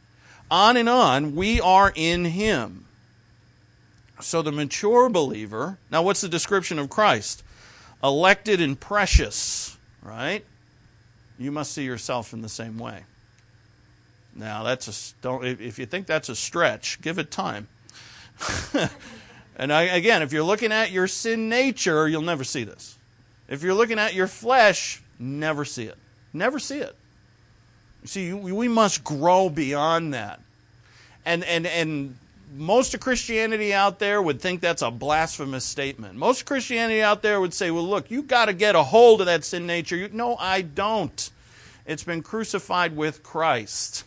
on and on. We are in him. So the mature believer, now what's the description of Christ? Elected and precious, right? You must see yourself in the same way. Now, if you think that's a stretch, give it time. And again, if you're looking at your sin nature, you'll never see this. If you're looking at your flesh, never see it. Never see it. See, we must grow beyond that. And most of Christianity out there would think that's a blasphemous statement. Most Christianity out there would say, well, look, you've got to get a hold of that sin nature. No, I don't. It's been crucified with Christ.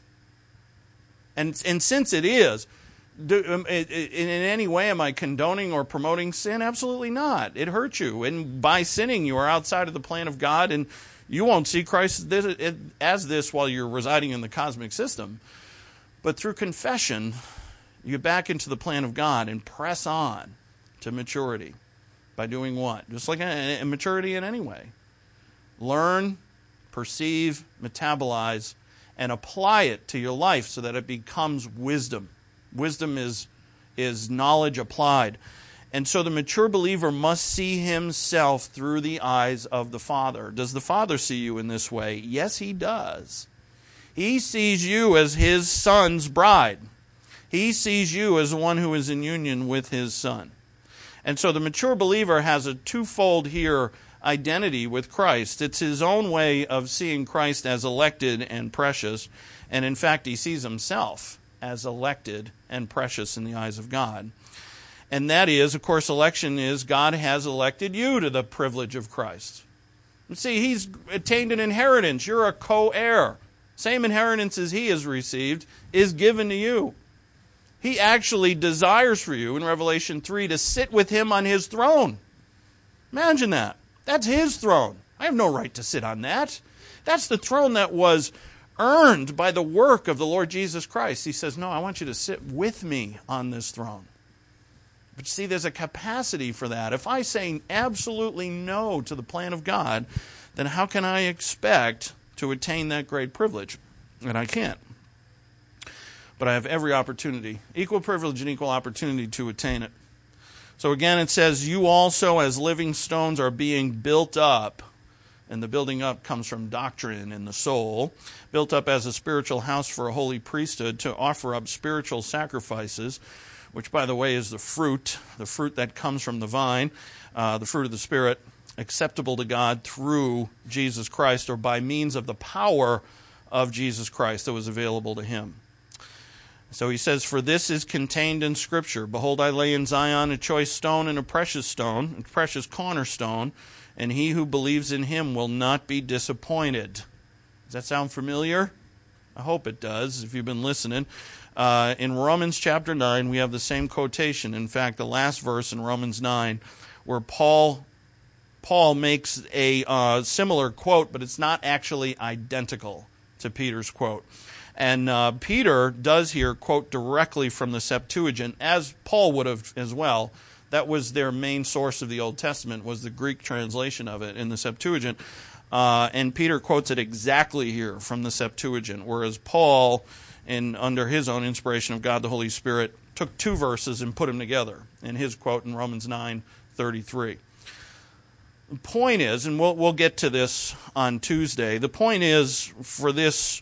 And since it is, in any way am I condoning or promoting sin? Absolutely not. It hurts you. And by sinning, you are outside of the plan of God, and you won't see Christ as this while you're residing in the cosmic system. But through confession, you get back into the plan of God and press on to maturity. By doing what? Just like in maturity in any way. Learn, perceive, metabolize, and apply it to your life so that it becomes wisdom. Wisdom is knowledge applied. And so the mature believer must see himself through the eyes of the Father. Does the Father see you in this way? Yes, he does. He sees you as his Son's bride. He sees you as one who is in union with his Son. And so the mature believer has a twofold here identity with Christ. It's his own way of seeing Christ as elected and precious. And in fact, he sees himself as elected and precious in the eyes of God. And that is, of course, election is God has elected you to the privilege of Christ. You see, he's attained an inheritance. You're a co-heir. Same inheritance as he has received is given to you. He actually desires for you, in Revelation 3, to sit with him on his throne. Imagine that. That's his throne. I have no right to sit on that. That's the throne that was earned by the work of the Lord Jesus Christ. He says, no, I want you to sit with me on this throne. But see, there's a capacity for that. If I say absolutely no to the plan of God, then how can I expect to attain that great privilege? And I can't. But I have every opportunity, equal privilege and equal opportunity to attain it. So again, it says, you also as living stones are being built up. And the building up comes from doctrine in the soul. Built up as a spiritual house for a holy priesthood to offer up spiritual sacrifices, which, by the way, is the fruit that comes from the vine, the fruit of the Spirit, acceptable to God through Jesus Christ, or by means of the power of Jesus Christ that was available to him. So he says, for this is contained in Scripture. Behold, I lay in Zion a choice stone and a precious cornerstone, and he who believes in him will not be disappointed. Does that sound familiar? I hope it does, if you've been listening. In Romans chapter 9, we have the same quotation. In fact, the last verse in Romans 9, where Paul makes a similar quote, but it's not actually identical to Peter's quote. And Peter does here quote directly from the Septuagint, as Paul would have as well. That was their main source of the Old Testament, was the Greek translation of it in the Septuagint. And Peter quotes it exactly here from the Septuagint, whereas Paul, under his own inspiration of God the Holy Spirit, took two verses and put them together in his quote in Romans 9:33. The point is, and we'll get to this on Tuesday, the point is for this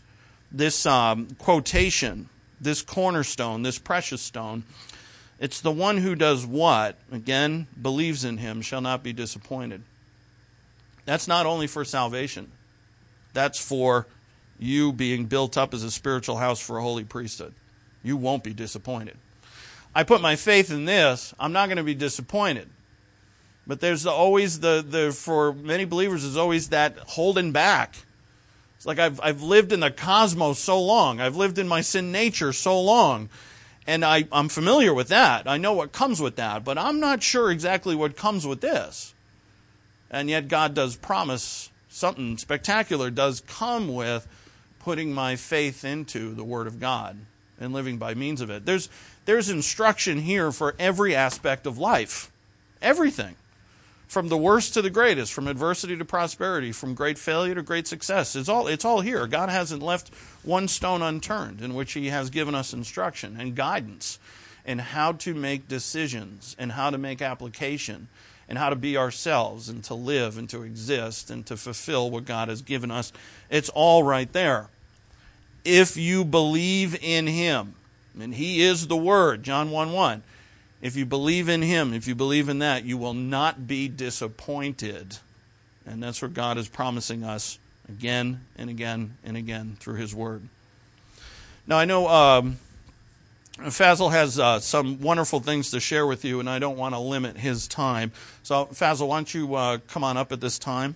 quotation, this cornerstone, this precious stone, it's the one who does what? Again, believes in him shall not be disappointed. That's not only for salvation. That's for you being built up as a spiritual house for a holy priesthood. You won't be disappointed. I put my faith in this, I'm not going to be disappointed. But there's always for many believers, there's always that holding back. It's like I've lived in the cosmos so long. I've lived in my sin nature so long. And I'm familiar with that. I know what comes with that. But I'm not sure exactly what comes with this. And yet God does promise something spectacular does come with putting my faith into the Word of God and living by means of it. There's instruction here for every aspect of life. Everything. from the worst to the greatest, from adversity to prosperity, from great failure to great success. It's all here. God hasn't left one stone unturned in which He has given us instruction and guidance in how to make decisions and how to make application and how to be ourselves and to live and to exist and to fulfill what God has given us. It's all right there. If you believe in Him, and He is the Word, John 1:1. If you believe in Him, if you believe in that, you will not be disappointed. And that's what God is promising us again and again and again through His Word. Now, I know Fazil has some wonderful things to share with you, and I don't want to limit his time. So, Fazil, why don't you come on up at this time?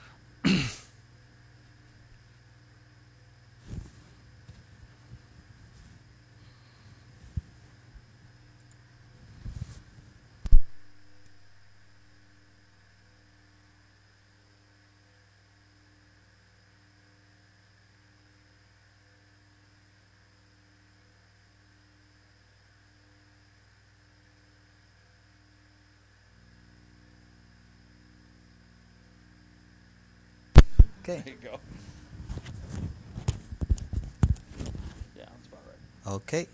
Okay. There you go. Yeah, that's about right. Okay.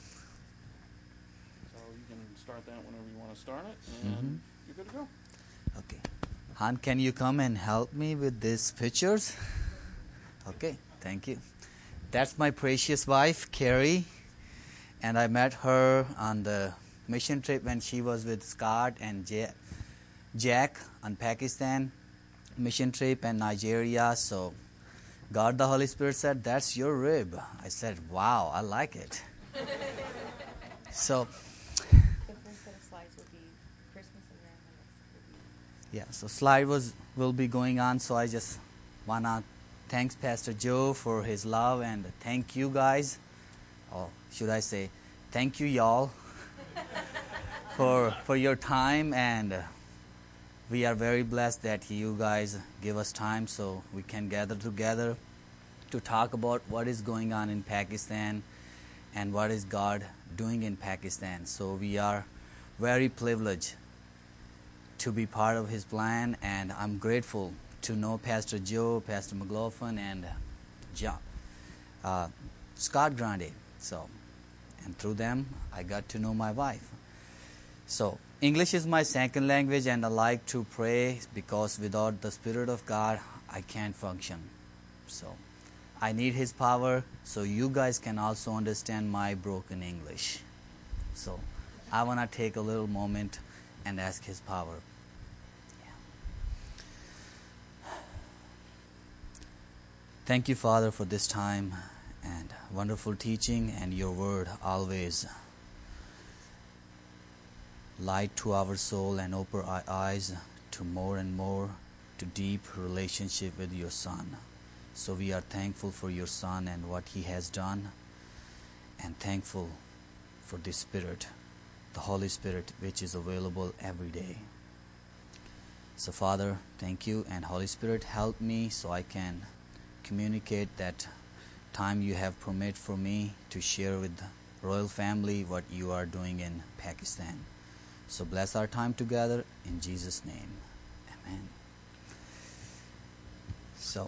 So you can start that whenever you want to start it, and you're good to go. Okay. Han, can you come and help me with these pictures? Okay. Thank you. That's my precious wife, Carrie, and I met her on the mission trip when she was with Scott and Jack on Pakistan mission trip and Nigeria. So God the Holy Spirit said, "That's your rib." I said, "Wow, I like it." So The first set of slides will be Christmas, and then the next will be... yeah, so slide will be going on. So I just wanna thanks Pastor Joe for his love, and thank you guys, or should I say thank you y'all for your time, and we are very blessed that you guys give us time so we can gather together to talk about what is going on in Pakistan and what is God doing in Pakistan. So we are very privileged to be part of His plan, and I'm grateful to know Pastor Joe, Pastor McLaughlin, and Scott Grande. So, and through them, I got to know my wife. So, English is my second language, and I like to pray because without the Spirit of God, I can't function. So, I need His power so you guys can also understand my broken English. So, I want to take a little moment and ask His power. Thank you, Father, for this time and wonderful teaching and your word always light to our soul and open our eyes to more and more to deep relationship with your Son. So we are thankful for your Son and what He has done, and thankful for the Spirit, the Holy Spirit, which is available every day. So Father, thank you, and Holy Spirit, help me so I can communicate that time you have permitted for me to share with the royal family what you are doing in Pakistan. So bless our time together in Jesus' name. Amen. So,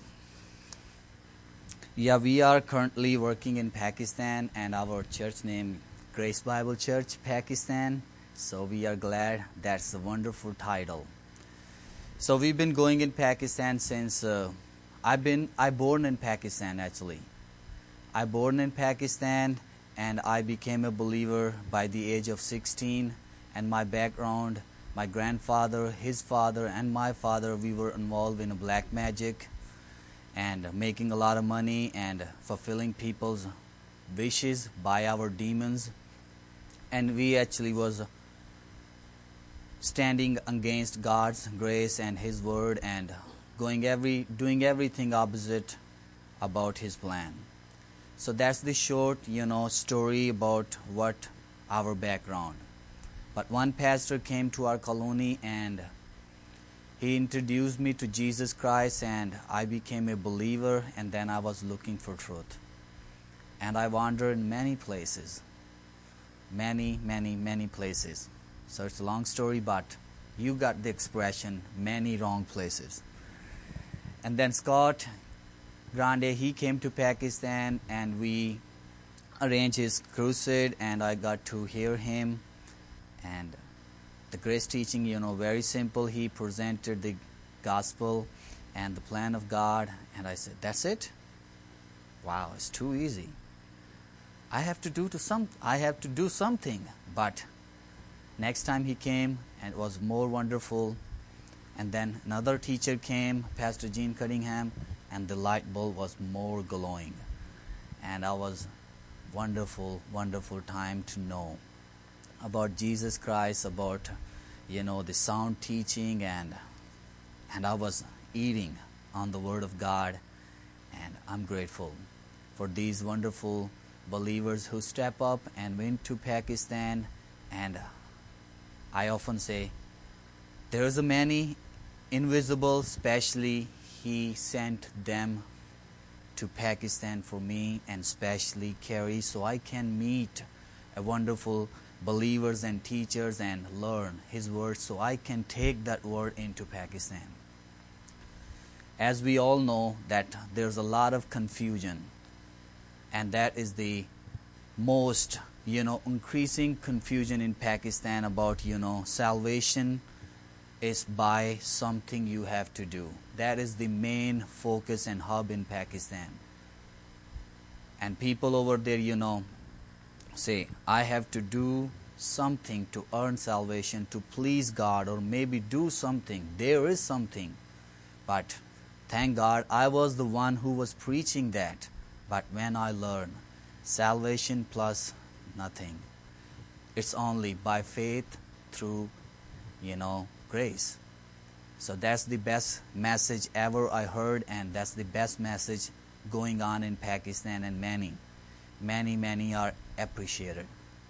yeah, we are currently working in Pakistan, and our church name Grace Bible Church Pakistan. So we are glad. That's a wonderful title. So we've been going in Pakistan since I born in Pakistan actually. I born in Pakistan, and I became a believer by the age of 16. And my background, my grandfather, his father, and my father, we were involved in black magic and making a lot of money and fulfilling people's wishes by our demons. And we actually was standing against God's grace and His word and doing everything opposite about His plan. So that's the short, story about what our background. But one pastor came to our colony and he introduced me to Jesus Christ, and I became a believer, and then I was looking for truth. And I wandered in many places. Many, many, many places. So it's a long story, but You got the expression, many wrong places. And then Scott Grande, he came to Pakistan and we arranged his crusade and I got to hear him. And the grace teaching, very simple. He presented the gospel and the plan of God. And I said, that's it? Wow, it's too easy. I have to do something. But next time he came, and it was more wonderful. And then another teacher came, Pastor Gene Cunningham, and the light bulb was more glowing. And that was wonderful, wonderful time to know about Jesus Christ, about the sound teaching, and I was eating on the Word of God. And I'm grateful for these wonderful believers who step up and went to Pakistan. And I often say, there's a many invisible, especially He sent them to Pakistan for me, and especially Kerry, so I can meet a wonderful believers and teachers and learn His word, so I can take that word into Pakistan. As we all know that there's a lot of confusion, and that is the most increasing confusion in Pakistan about salvation is by something you have to do. That is the main focus and hub in Pakistan. And people over there say, I have to do something to earn salvation, to please God, or maybe do something. There is something. But thank God I was the one who was preaching that. But when I learned salvation plus nothing, it's only by faith through grace. So that's the best message ever I heard, and that's the best message going on in Pakistan, and many are appreciated.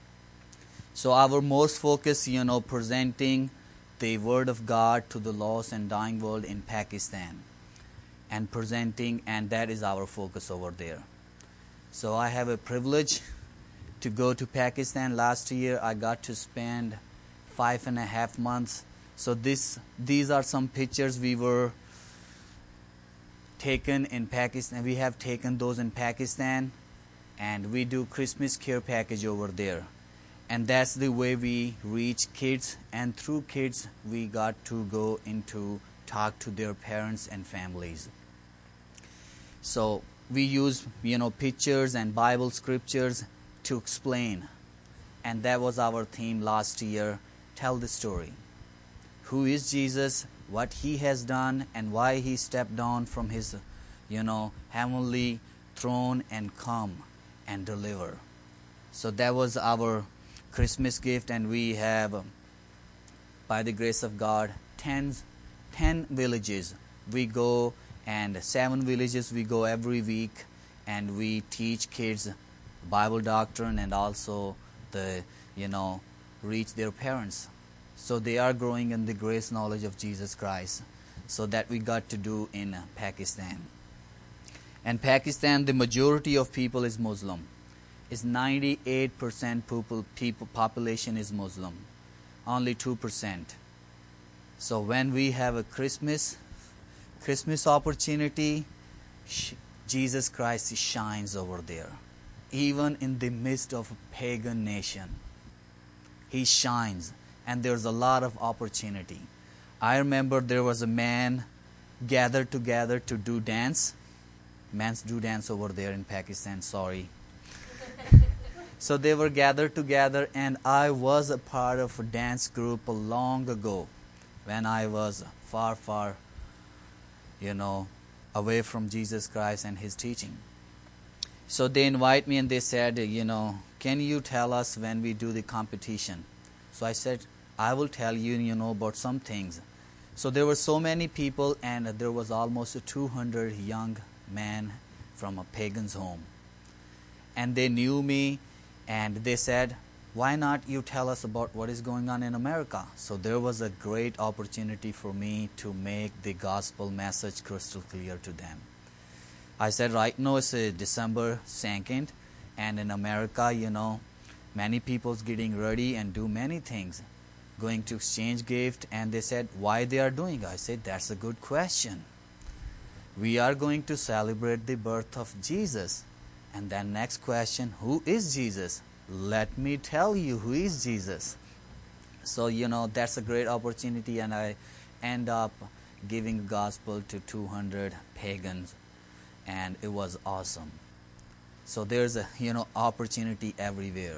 So our most focus, presenting the Word of God to the lost and dying world in Pakistan, and that is our focus over there. So I have a privilege to go to Pakistan. Last year I got to spend 5.5 months. So these are some pictures we were taken in Pakistan. We have taken those in Pakistan, and we do Christmas care package over there. And that's the way we reach kids, and through kids we got to go into talk to their parents and families. So we use pictures and Bible scriptures to explain, and that was our theme last year. Tell the story. Who is Jesus, what He has done, and why He stepped down from His heavenly throne and come and deliver. So that was our Christmas gift, and we have, by the grace of God, 10 villages we go, and 7 villages we go every week, and we teach kids Bible doctrine, and also reach their parents, so they are growing in the grace knowledge of Jesus Christ. So that we got to do in Pakistan. And Pakistan, the majority of people is Muslim. It's 98% population is Muslim, only 2%. So when we have a Christmas opportunity, Jesus Christ shines over there. Even in the midst of a pagan nation, He shines, and there's a lot of opportunity. I remember there was a man gathered together to do dance. Men do dance over there in Pakistan, sorry. So they were gathered together, and I was a part of a dance group long ago when I was far, away from Jesus Christ and His teaching. So they invite me and they said, can you tell us when we do the competition? So I said, I will tell you, about some things. So there were so many people, and there was almost 200 young men from a pagan's home. And they knew me, and they said, why not you tell us about what is going on in America? So there was a great opportunity for me to make the gospel message crystal clear to them. I said, right now it's December 2nd, and in America, many people's getting ready and do many things. going to exchange gift, and they said why they are doing. I said that's a good question. We are going to celebrate the birth of Jesus. And then next question, who is Jesus? Let me tell you who is Jesus. So that's a great opportunity, and I end up giving the gospel to 200 pagans, and it was awesome. So there's a opportunity everywhere.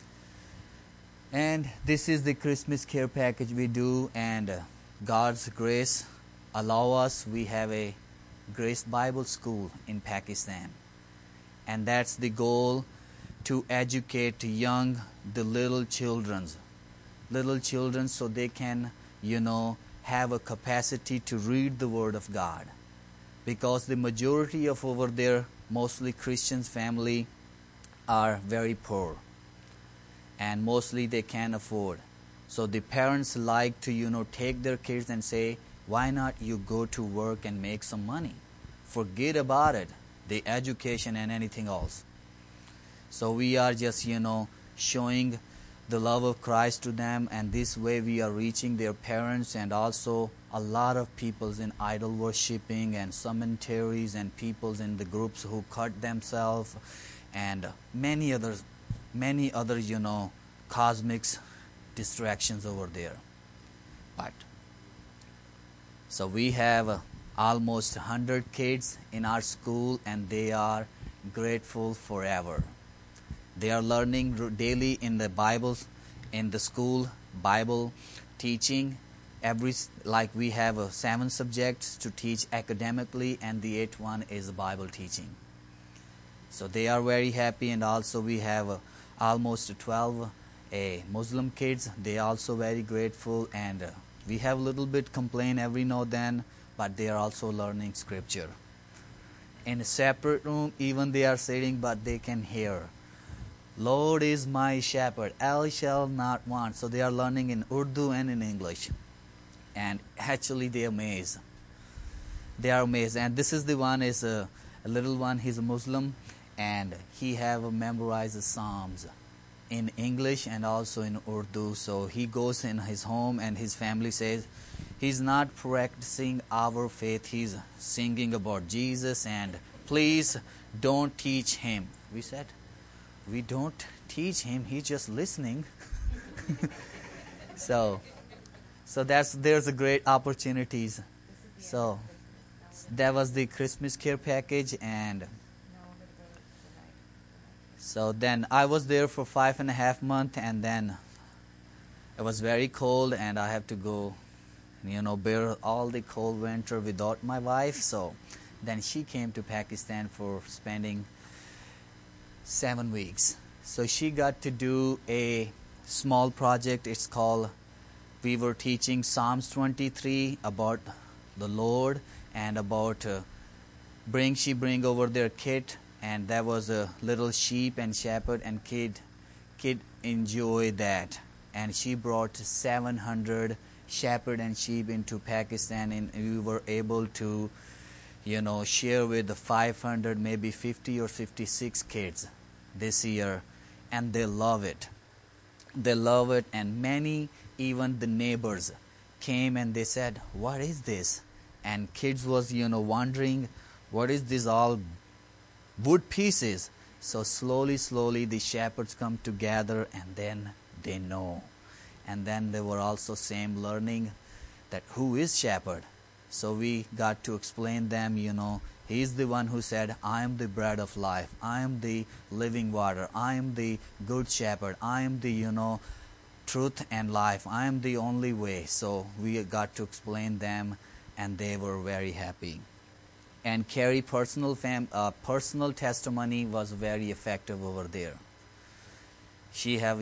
And this is the Christmas care package we do, and God's grace allow us. We have a Grace Bible School in Pakistan, and that's the goal, to educate the little children so they can have a capacity to read the Word of God, because the majority of over there, mostly Christians family, are very poor, and mostly they can't afford. So the parents like to take their kids and say, why not you go to work and make some money? Forget about it, the education and anything else. So we are just showing the love of Christ to them, and this way we are reaching their parents, and also a lot of peoples in idol worshipping and cemeteries, and peoples in the groups who cut themselves, and many other cosmic distractions over there. But so we have almost 100 kids in our school, and they are grateful forever. They are learning daily in the Bibles, in the school Bible teaching. We have 7 subjects to teach academically, and the 8th one is Bible teaching. So they are very happy, and also we have almost 12 Muslim kids. They are also very grateful, and we have a little bit complain every now and then, but they are also learning scripture. In a separate room, even they are sitting, but they can hear, Lord is my shepherd, I shall not want. So they are learning in Urdu and in English. And actually they are amazed. They are amazed. And this is the one, is a little one, he's a Muslim, and he have memorized the Psalms in English and also in Urdu. So he goes in his home, and his family says, he's not practicing our faith, he's singing about Jesus, and please don't teach him. We said, we don't teach him, he's just listening. So there's a great opportunities. So that was the Christmas care package, and so then I was there for 5.5 months, and then it was very cold, and I have to go bear all the cold winter without my wife. So then she came to Pakistan for spending 7 weeks. So she got to do a small project. It's called, we were teaching Psalms 23 about the Lord, and about she bring over their kit, and there was a little sheep and shepherd, and kid enjoyed that, and she brought 700 shepherd and sheep into Pakistan, and we were able to share with the 500, maybe 50 or 56 kids this year, and they love it. And many, even the neighbors, came and they said, what is this? And kids was wondering, what is this, all wood pieces? So slowly the shepherds come together, and then they know. And then they were also same learning that who is shepherd. So we got to explain them, he's the one who said, I am the bread of life, I am the living water, I am the good shepherd, I am the truth and life, I am the only way. So we got to explain them, and they were very happy. And Carrie personal testimony was very effective over there. She have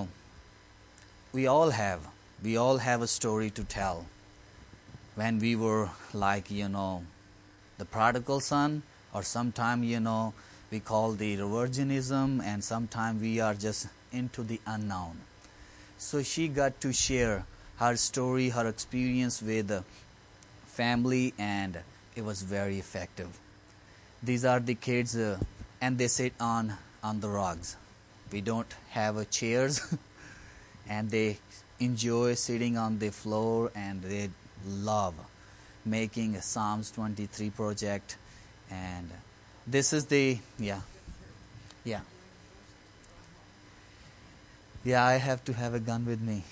we all have a story to tell. When we were like the prodigal son, or sometime we call the virginism, and sometime we are just into the unknown. So she got to share her story, her experience with the family, and it was very effective. These are the kids, and they sit on the rugs. We don't have chairs, and they enjoy sitting on the floor, and they love making a Psalms 23 project. And this is the, yeah. I have to have a gun with me.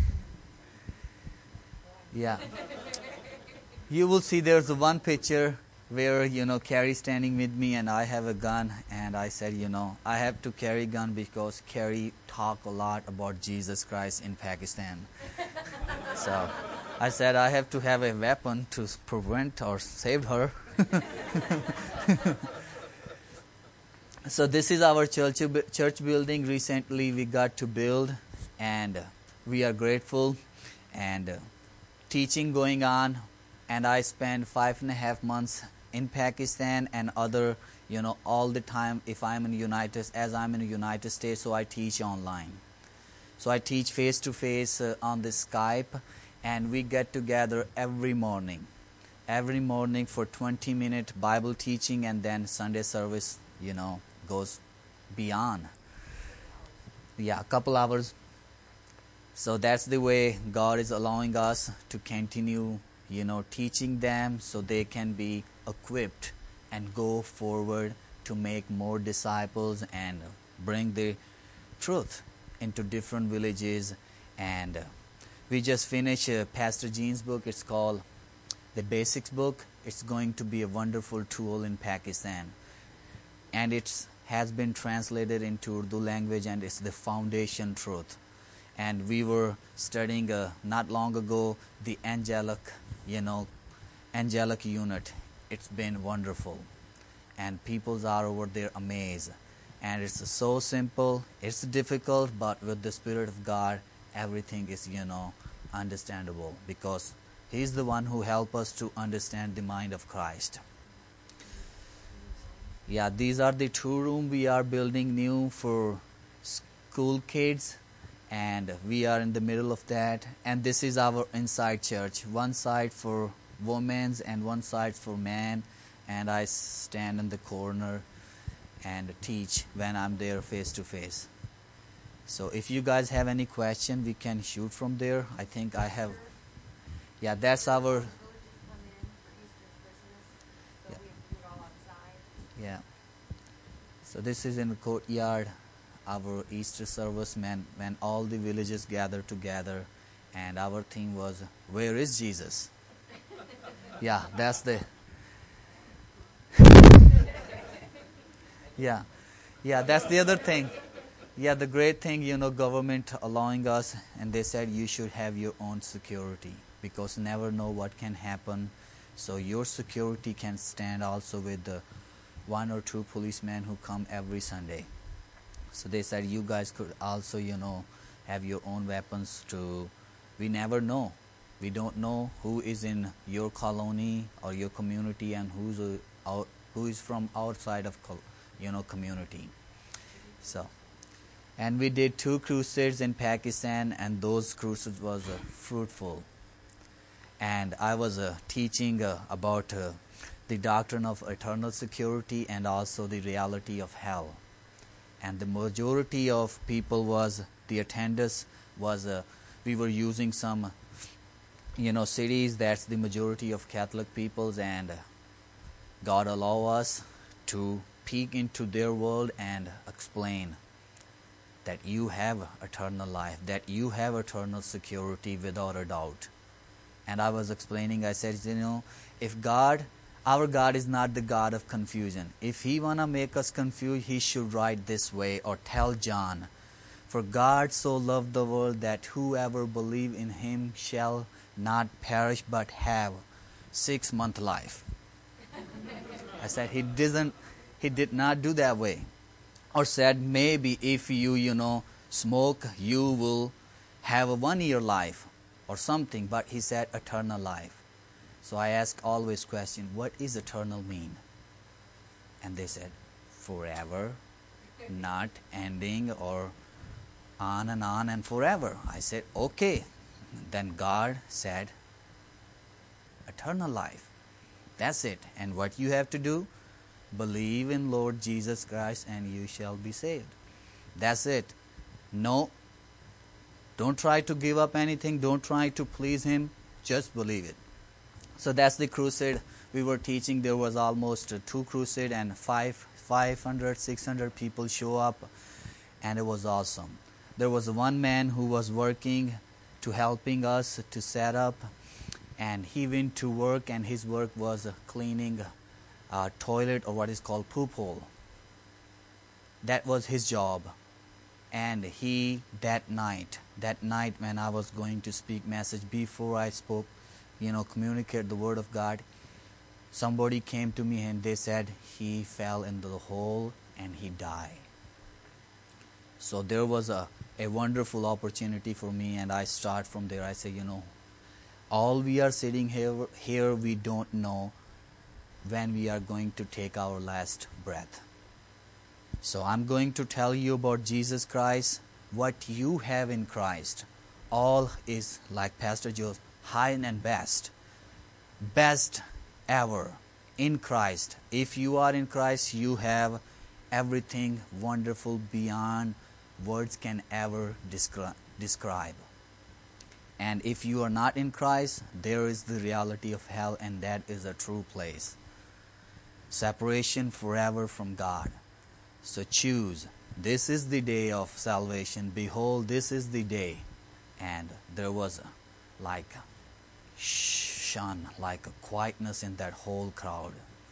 Yeah. You will see there's one picture where, Carrie standing with me and I have a gun, and I said, I have to carry gun because Carrie talk a lot about Jesus Christ in Pakistan. So I said I have to have a weapon to prevent or save her. So this is our church building. Recently we got to build, and we are grateful, and teaching going on. And I spent 5.5 months in Pakistan, and other, all the time if I'm in the United States, so I teach online. So I teach face to face on the Skype, and we get together every morning for 20-minute Bible teaching, and then Sunday service, goes beyond. A couple hours. So that's the way God is allowing us to continue, teaching them so they can be equipped and go forward to make more disciples and bring the truth into different villages. And we just finished Pastor Jean's book. It's called The Basics Book. It's going to be a wonderful tool in Pakistan. And it has been translated into Urdu language, and it's the foundation truth. And we were studying not long ago the angelic unit. It's been wonderful. And people are over there amazed. And it's so simple. It's difficult, but with the Spirit of God, everything is, understandable, because He's the one who helps us to understand the mind of Christ. These are the 2 rooms we are building new for school kids, and we are in the middle of that. And this is our inside church. One side for women's and one side for men, and I stand in the corner and teach when I'm there face to face. So if you guys have any question, we can shoot from there. I think I have. That's our. So this is in the courtyard, our Easter service, when all the villages gather together, and our theme was, "Where is Jesus?" That's the. That's the other thing. The great thing, government allowing us, and they said you should have your own security, because never know what can happen. So your security can stand also with the 1 or 2 policemen who come every Sunday. So they said you guys could also, have your own weapons to. We never know. We don't know who is in your colony or your community, and who is from outside of community. So, and we did 2 crusades in Pakistan, and those crusades was fruitful. And I was teaching about the doctrine of eternal security and also the reality of hell. And the majority of people the attendance was, we were using some, cities that's the majority of Catholic peoples, and God allow us to peek into their world and explain that you have eternal life, that you have eternal security without a doubt. And I was explaining, I said, if our God is not the God of confusion. If He want to make us confused, He should write this way, or tell John, "For God so loved the world that whoever believe in Him shall not perish but have 6-month life." I said He did not do that way. Or said maybe if you smoke, you will have a 1-year life or something, but He said eternal life. So I ask always question, what is eternal mean? And they said, forever, not ending, or on and forever. I said, okay. Then God said, eternal life. That's it. And what you have to do? Believe in Lord Jesus Christ and you shall be saved. That's it. No Don't try to give up anything. Don't try to please Him. Just believe it. So that's the crusade we were teaching. There was almost 2 crusades and 500, 600 people show up, and it was awesome. There was one man who was working to helping us to set up, and he went to work, and his work was cleaning a toilet, or what is called poop hole. That was his job. And he, that night when I was going to speak message, before I spoke, communicate the word of God, somebody came to me and they said he fell into the hole and he died. So there was a wonderful opportunity for me, and I start from there. I say, all we are sitting here, we don't know when we are going to take our last breath. So I'm going to tell you about Jesus Christ, what you have in Christ. All is, like Pastor Joe, high and best ever in Christ. If you are in Christ, you have everything wonderful beyond words can ever describe. And if you are not in Christ, there is the reality of hell, and that is a true place. Separation forever from God. So choose. This is the day of salvation. Behold, this is the day. And there was like a quietness in that whole crowd.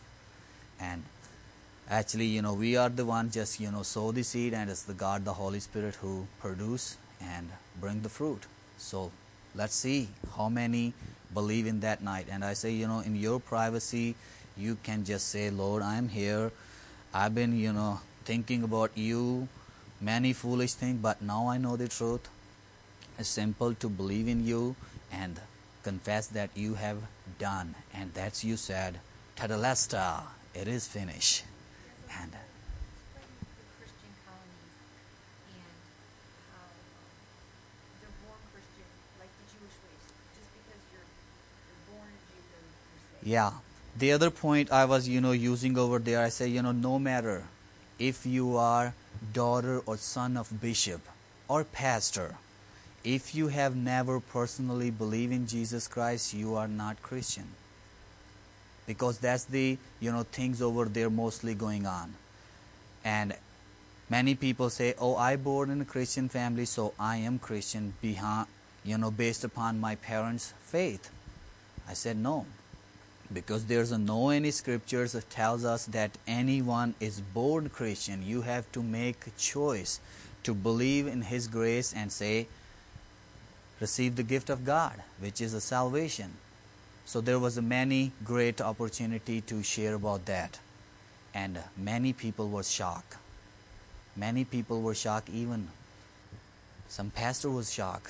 And actually, we are the one just, sow the seed, and it's the God, the Holy Spirit, who produce and bring the fruit. So let's see how many believe in that night. And I say, in your privacy, you can just say, Lord, I'm here. I've been, thinking about you, many foolish things, but now I know the truth. It's simple to believe in you and confess that you have done. And that's you said, Tetelestai, it is finished. And the Christian colonies and how they're born Christian, like the Jewish ways. Just because you're born a Jew, you're saved. yeah, the other point I was, using over there, I say, no matter if you are daughter or son of bishop or pastor, if you have never personally believed in Jesus Christ, you are not Christian. Because that's the, things over there mostly going on. And many people say, I born in a Christian family, so I am Christian based upon my parents' faith. I said no. Because there's no any scriptures that tells us that anyone is born Christian. You have to make a choice to believe in His grace and say, receive the gift of God, which is a salvation. So there was a many great opportunity to share about that. And many people were shocked. Many people were shocked. Even some pastor was shocked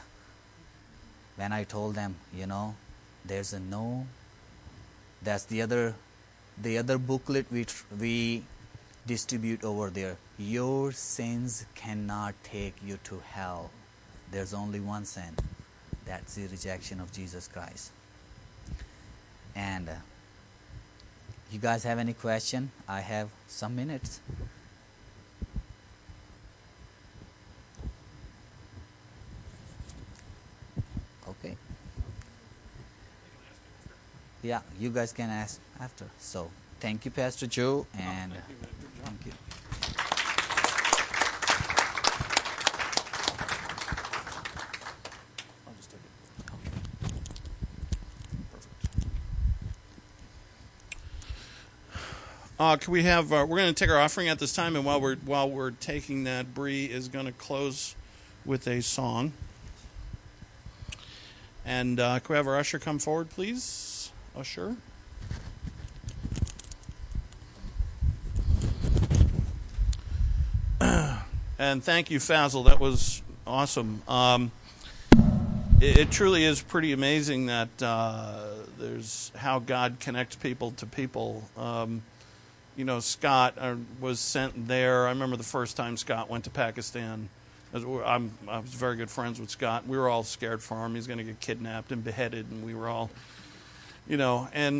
when I told them, there's a no. That's the other booklet we distribute over there. Your sins cannot take you to hell. There's only one sin. That's the rejection of Jesus Christ. And you guys have any question? I have some minutes. Okay. Yeah, you guys can ask after. So, thank you, Pastor Joe, and thank you. I'll just take it. Perfect. Can we have? We're going to take our offering at this time, and while we're taking that, Bree is going to close with a song. And can we have our usher come forward, please? Usher. And thank you, Fazil. That was awesome. It truly is pretty amazing that there's how God connects people to people. Scott was sent there. I remember the first time Scott went to Pakistan. I was very good friends with Scott. We were all scared for him. He's going to get kidnapped and beheaded, and we were all, and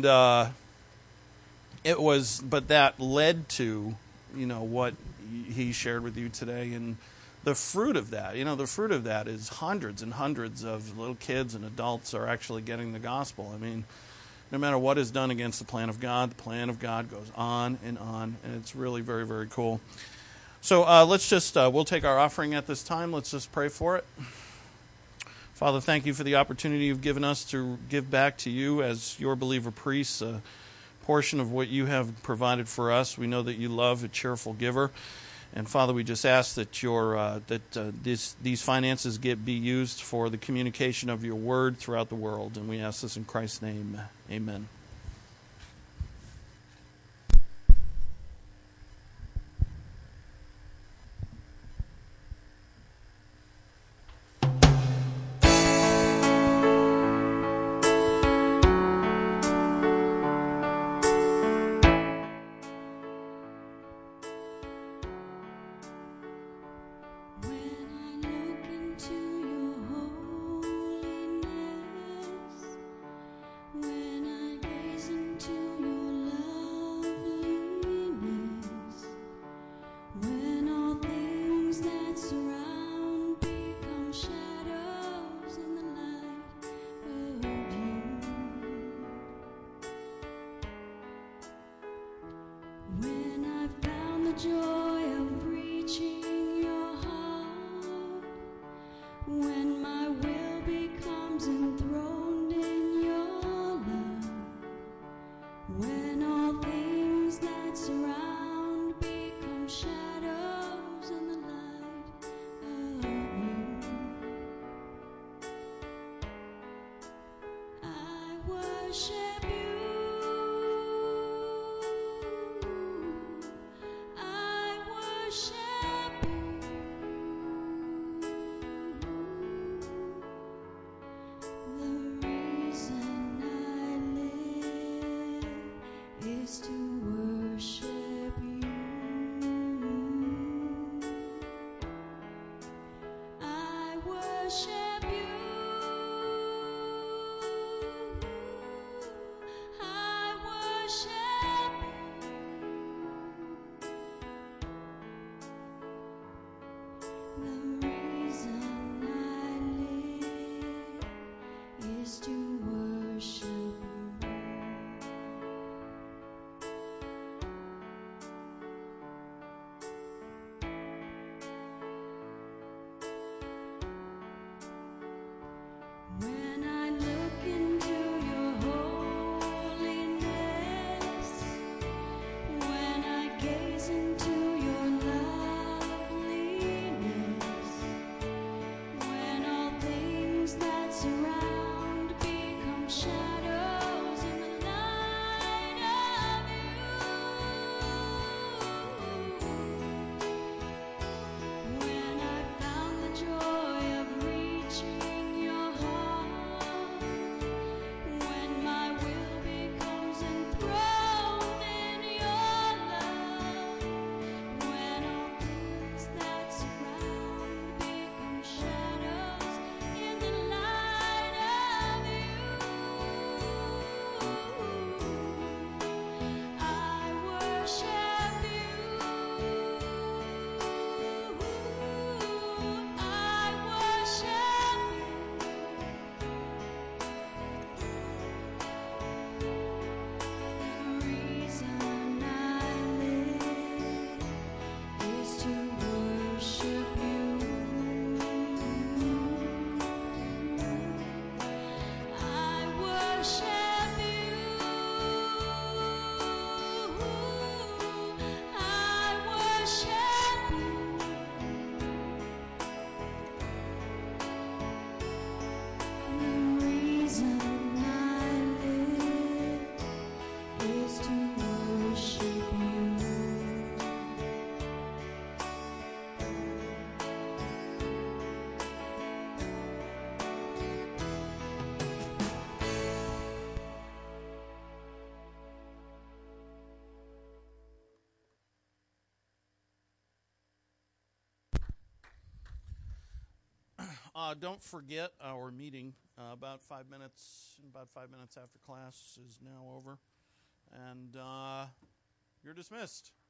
it was, but that led to, what he shared with you today, and the fruit of that, the fruit of that is hundreds and hundreds of little kids and adults are actually getting the gospel. I mean, no matter what is done against the plan of God goes on, and it's really very, very cool. So let's just, we'll take our offering at this time. Let's just pray for it. Father, thank you for the opportunity you've given us to give back to you as your believer priests a portion of what you have provided for us. We know that you love a cheerful giver. And Father, we just ask that these finances be used for the communication of your word throughout the world. And we ask this in Christ's name. Amen. Don't forget our meeting about 5 minutes after class is now over. And you're dismissed.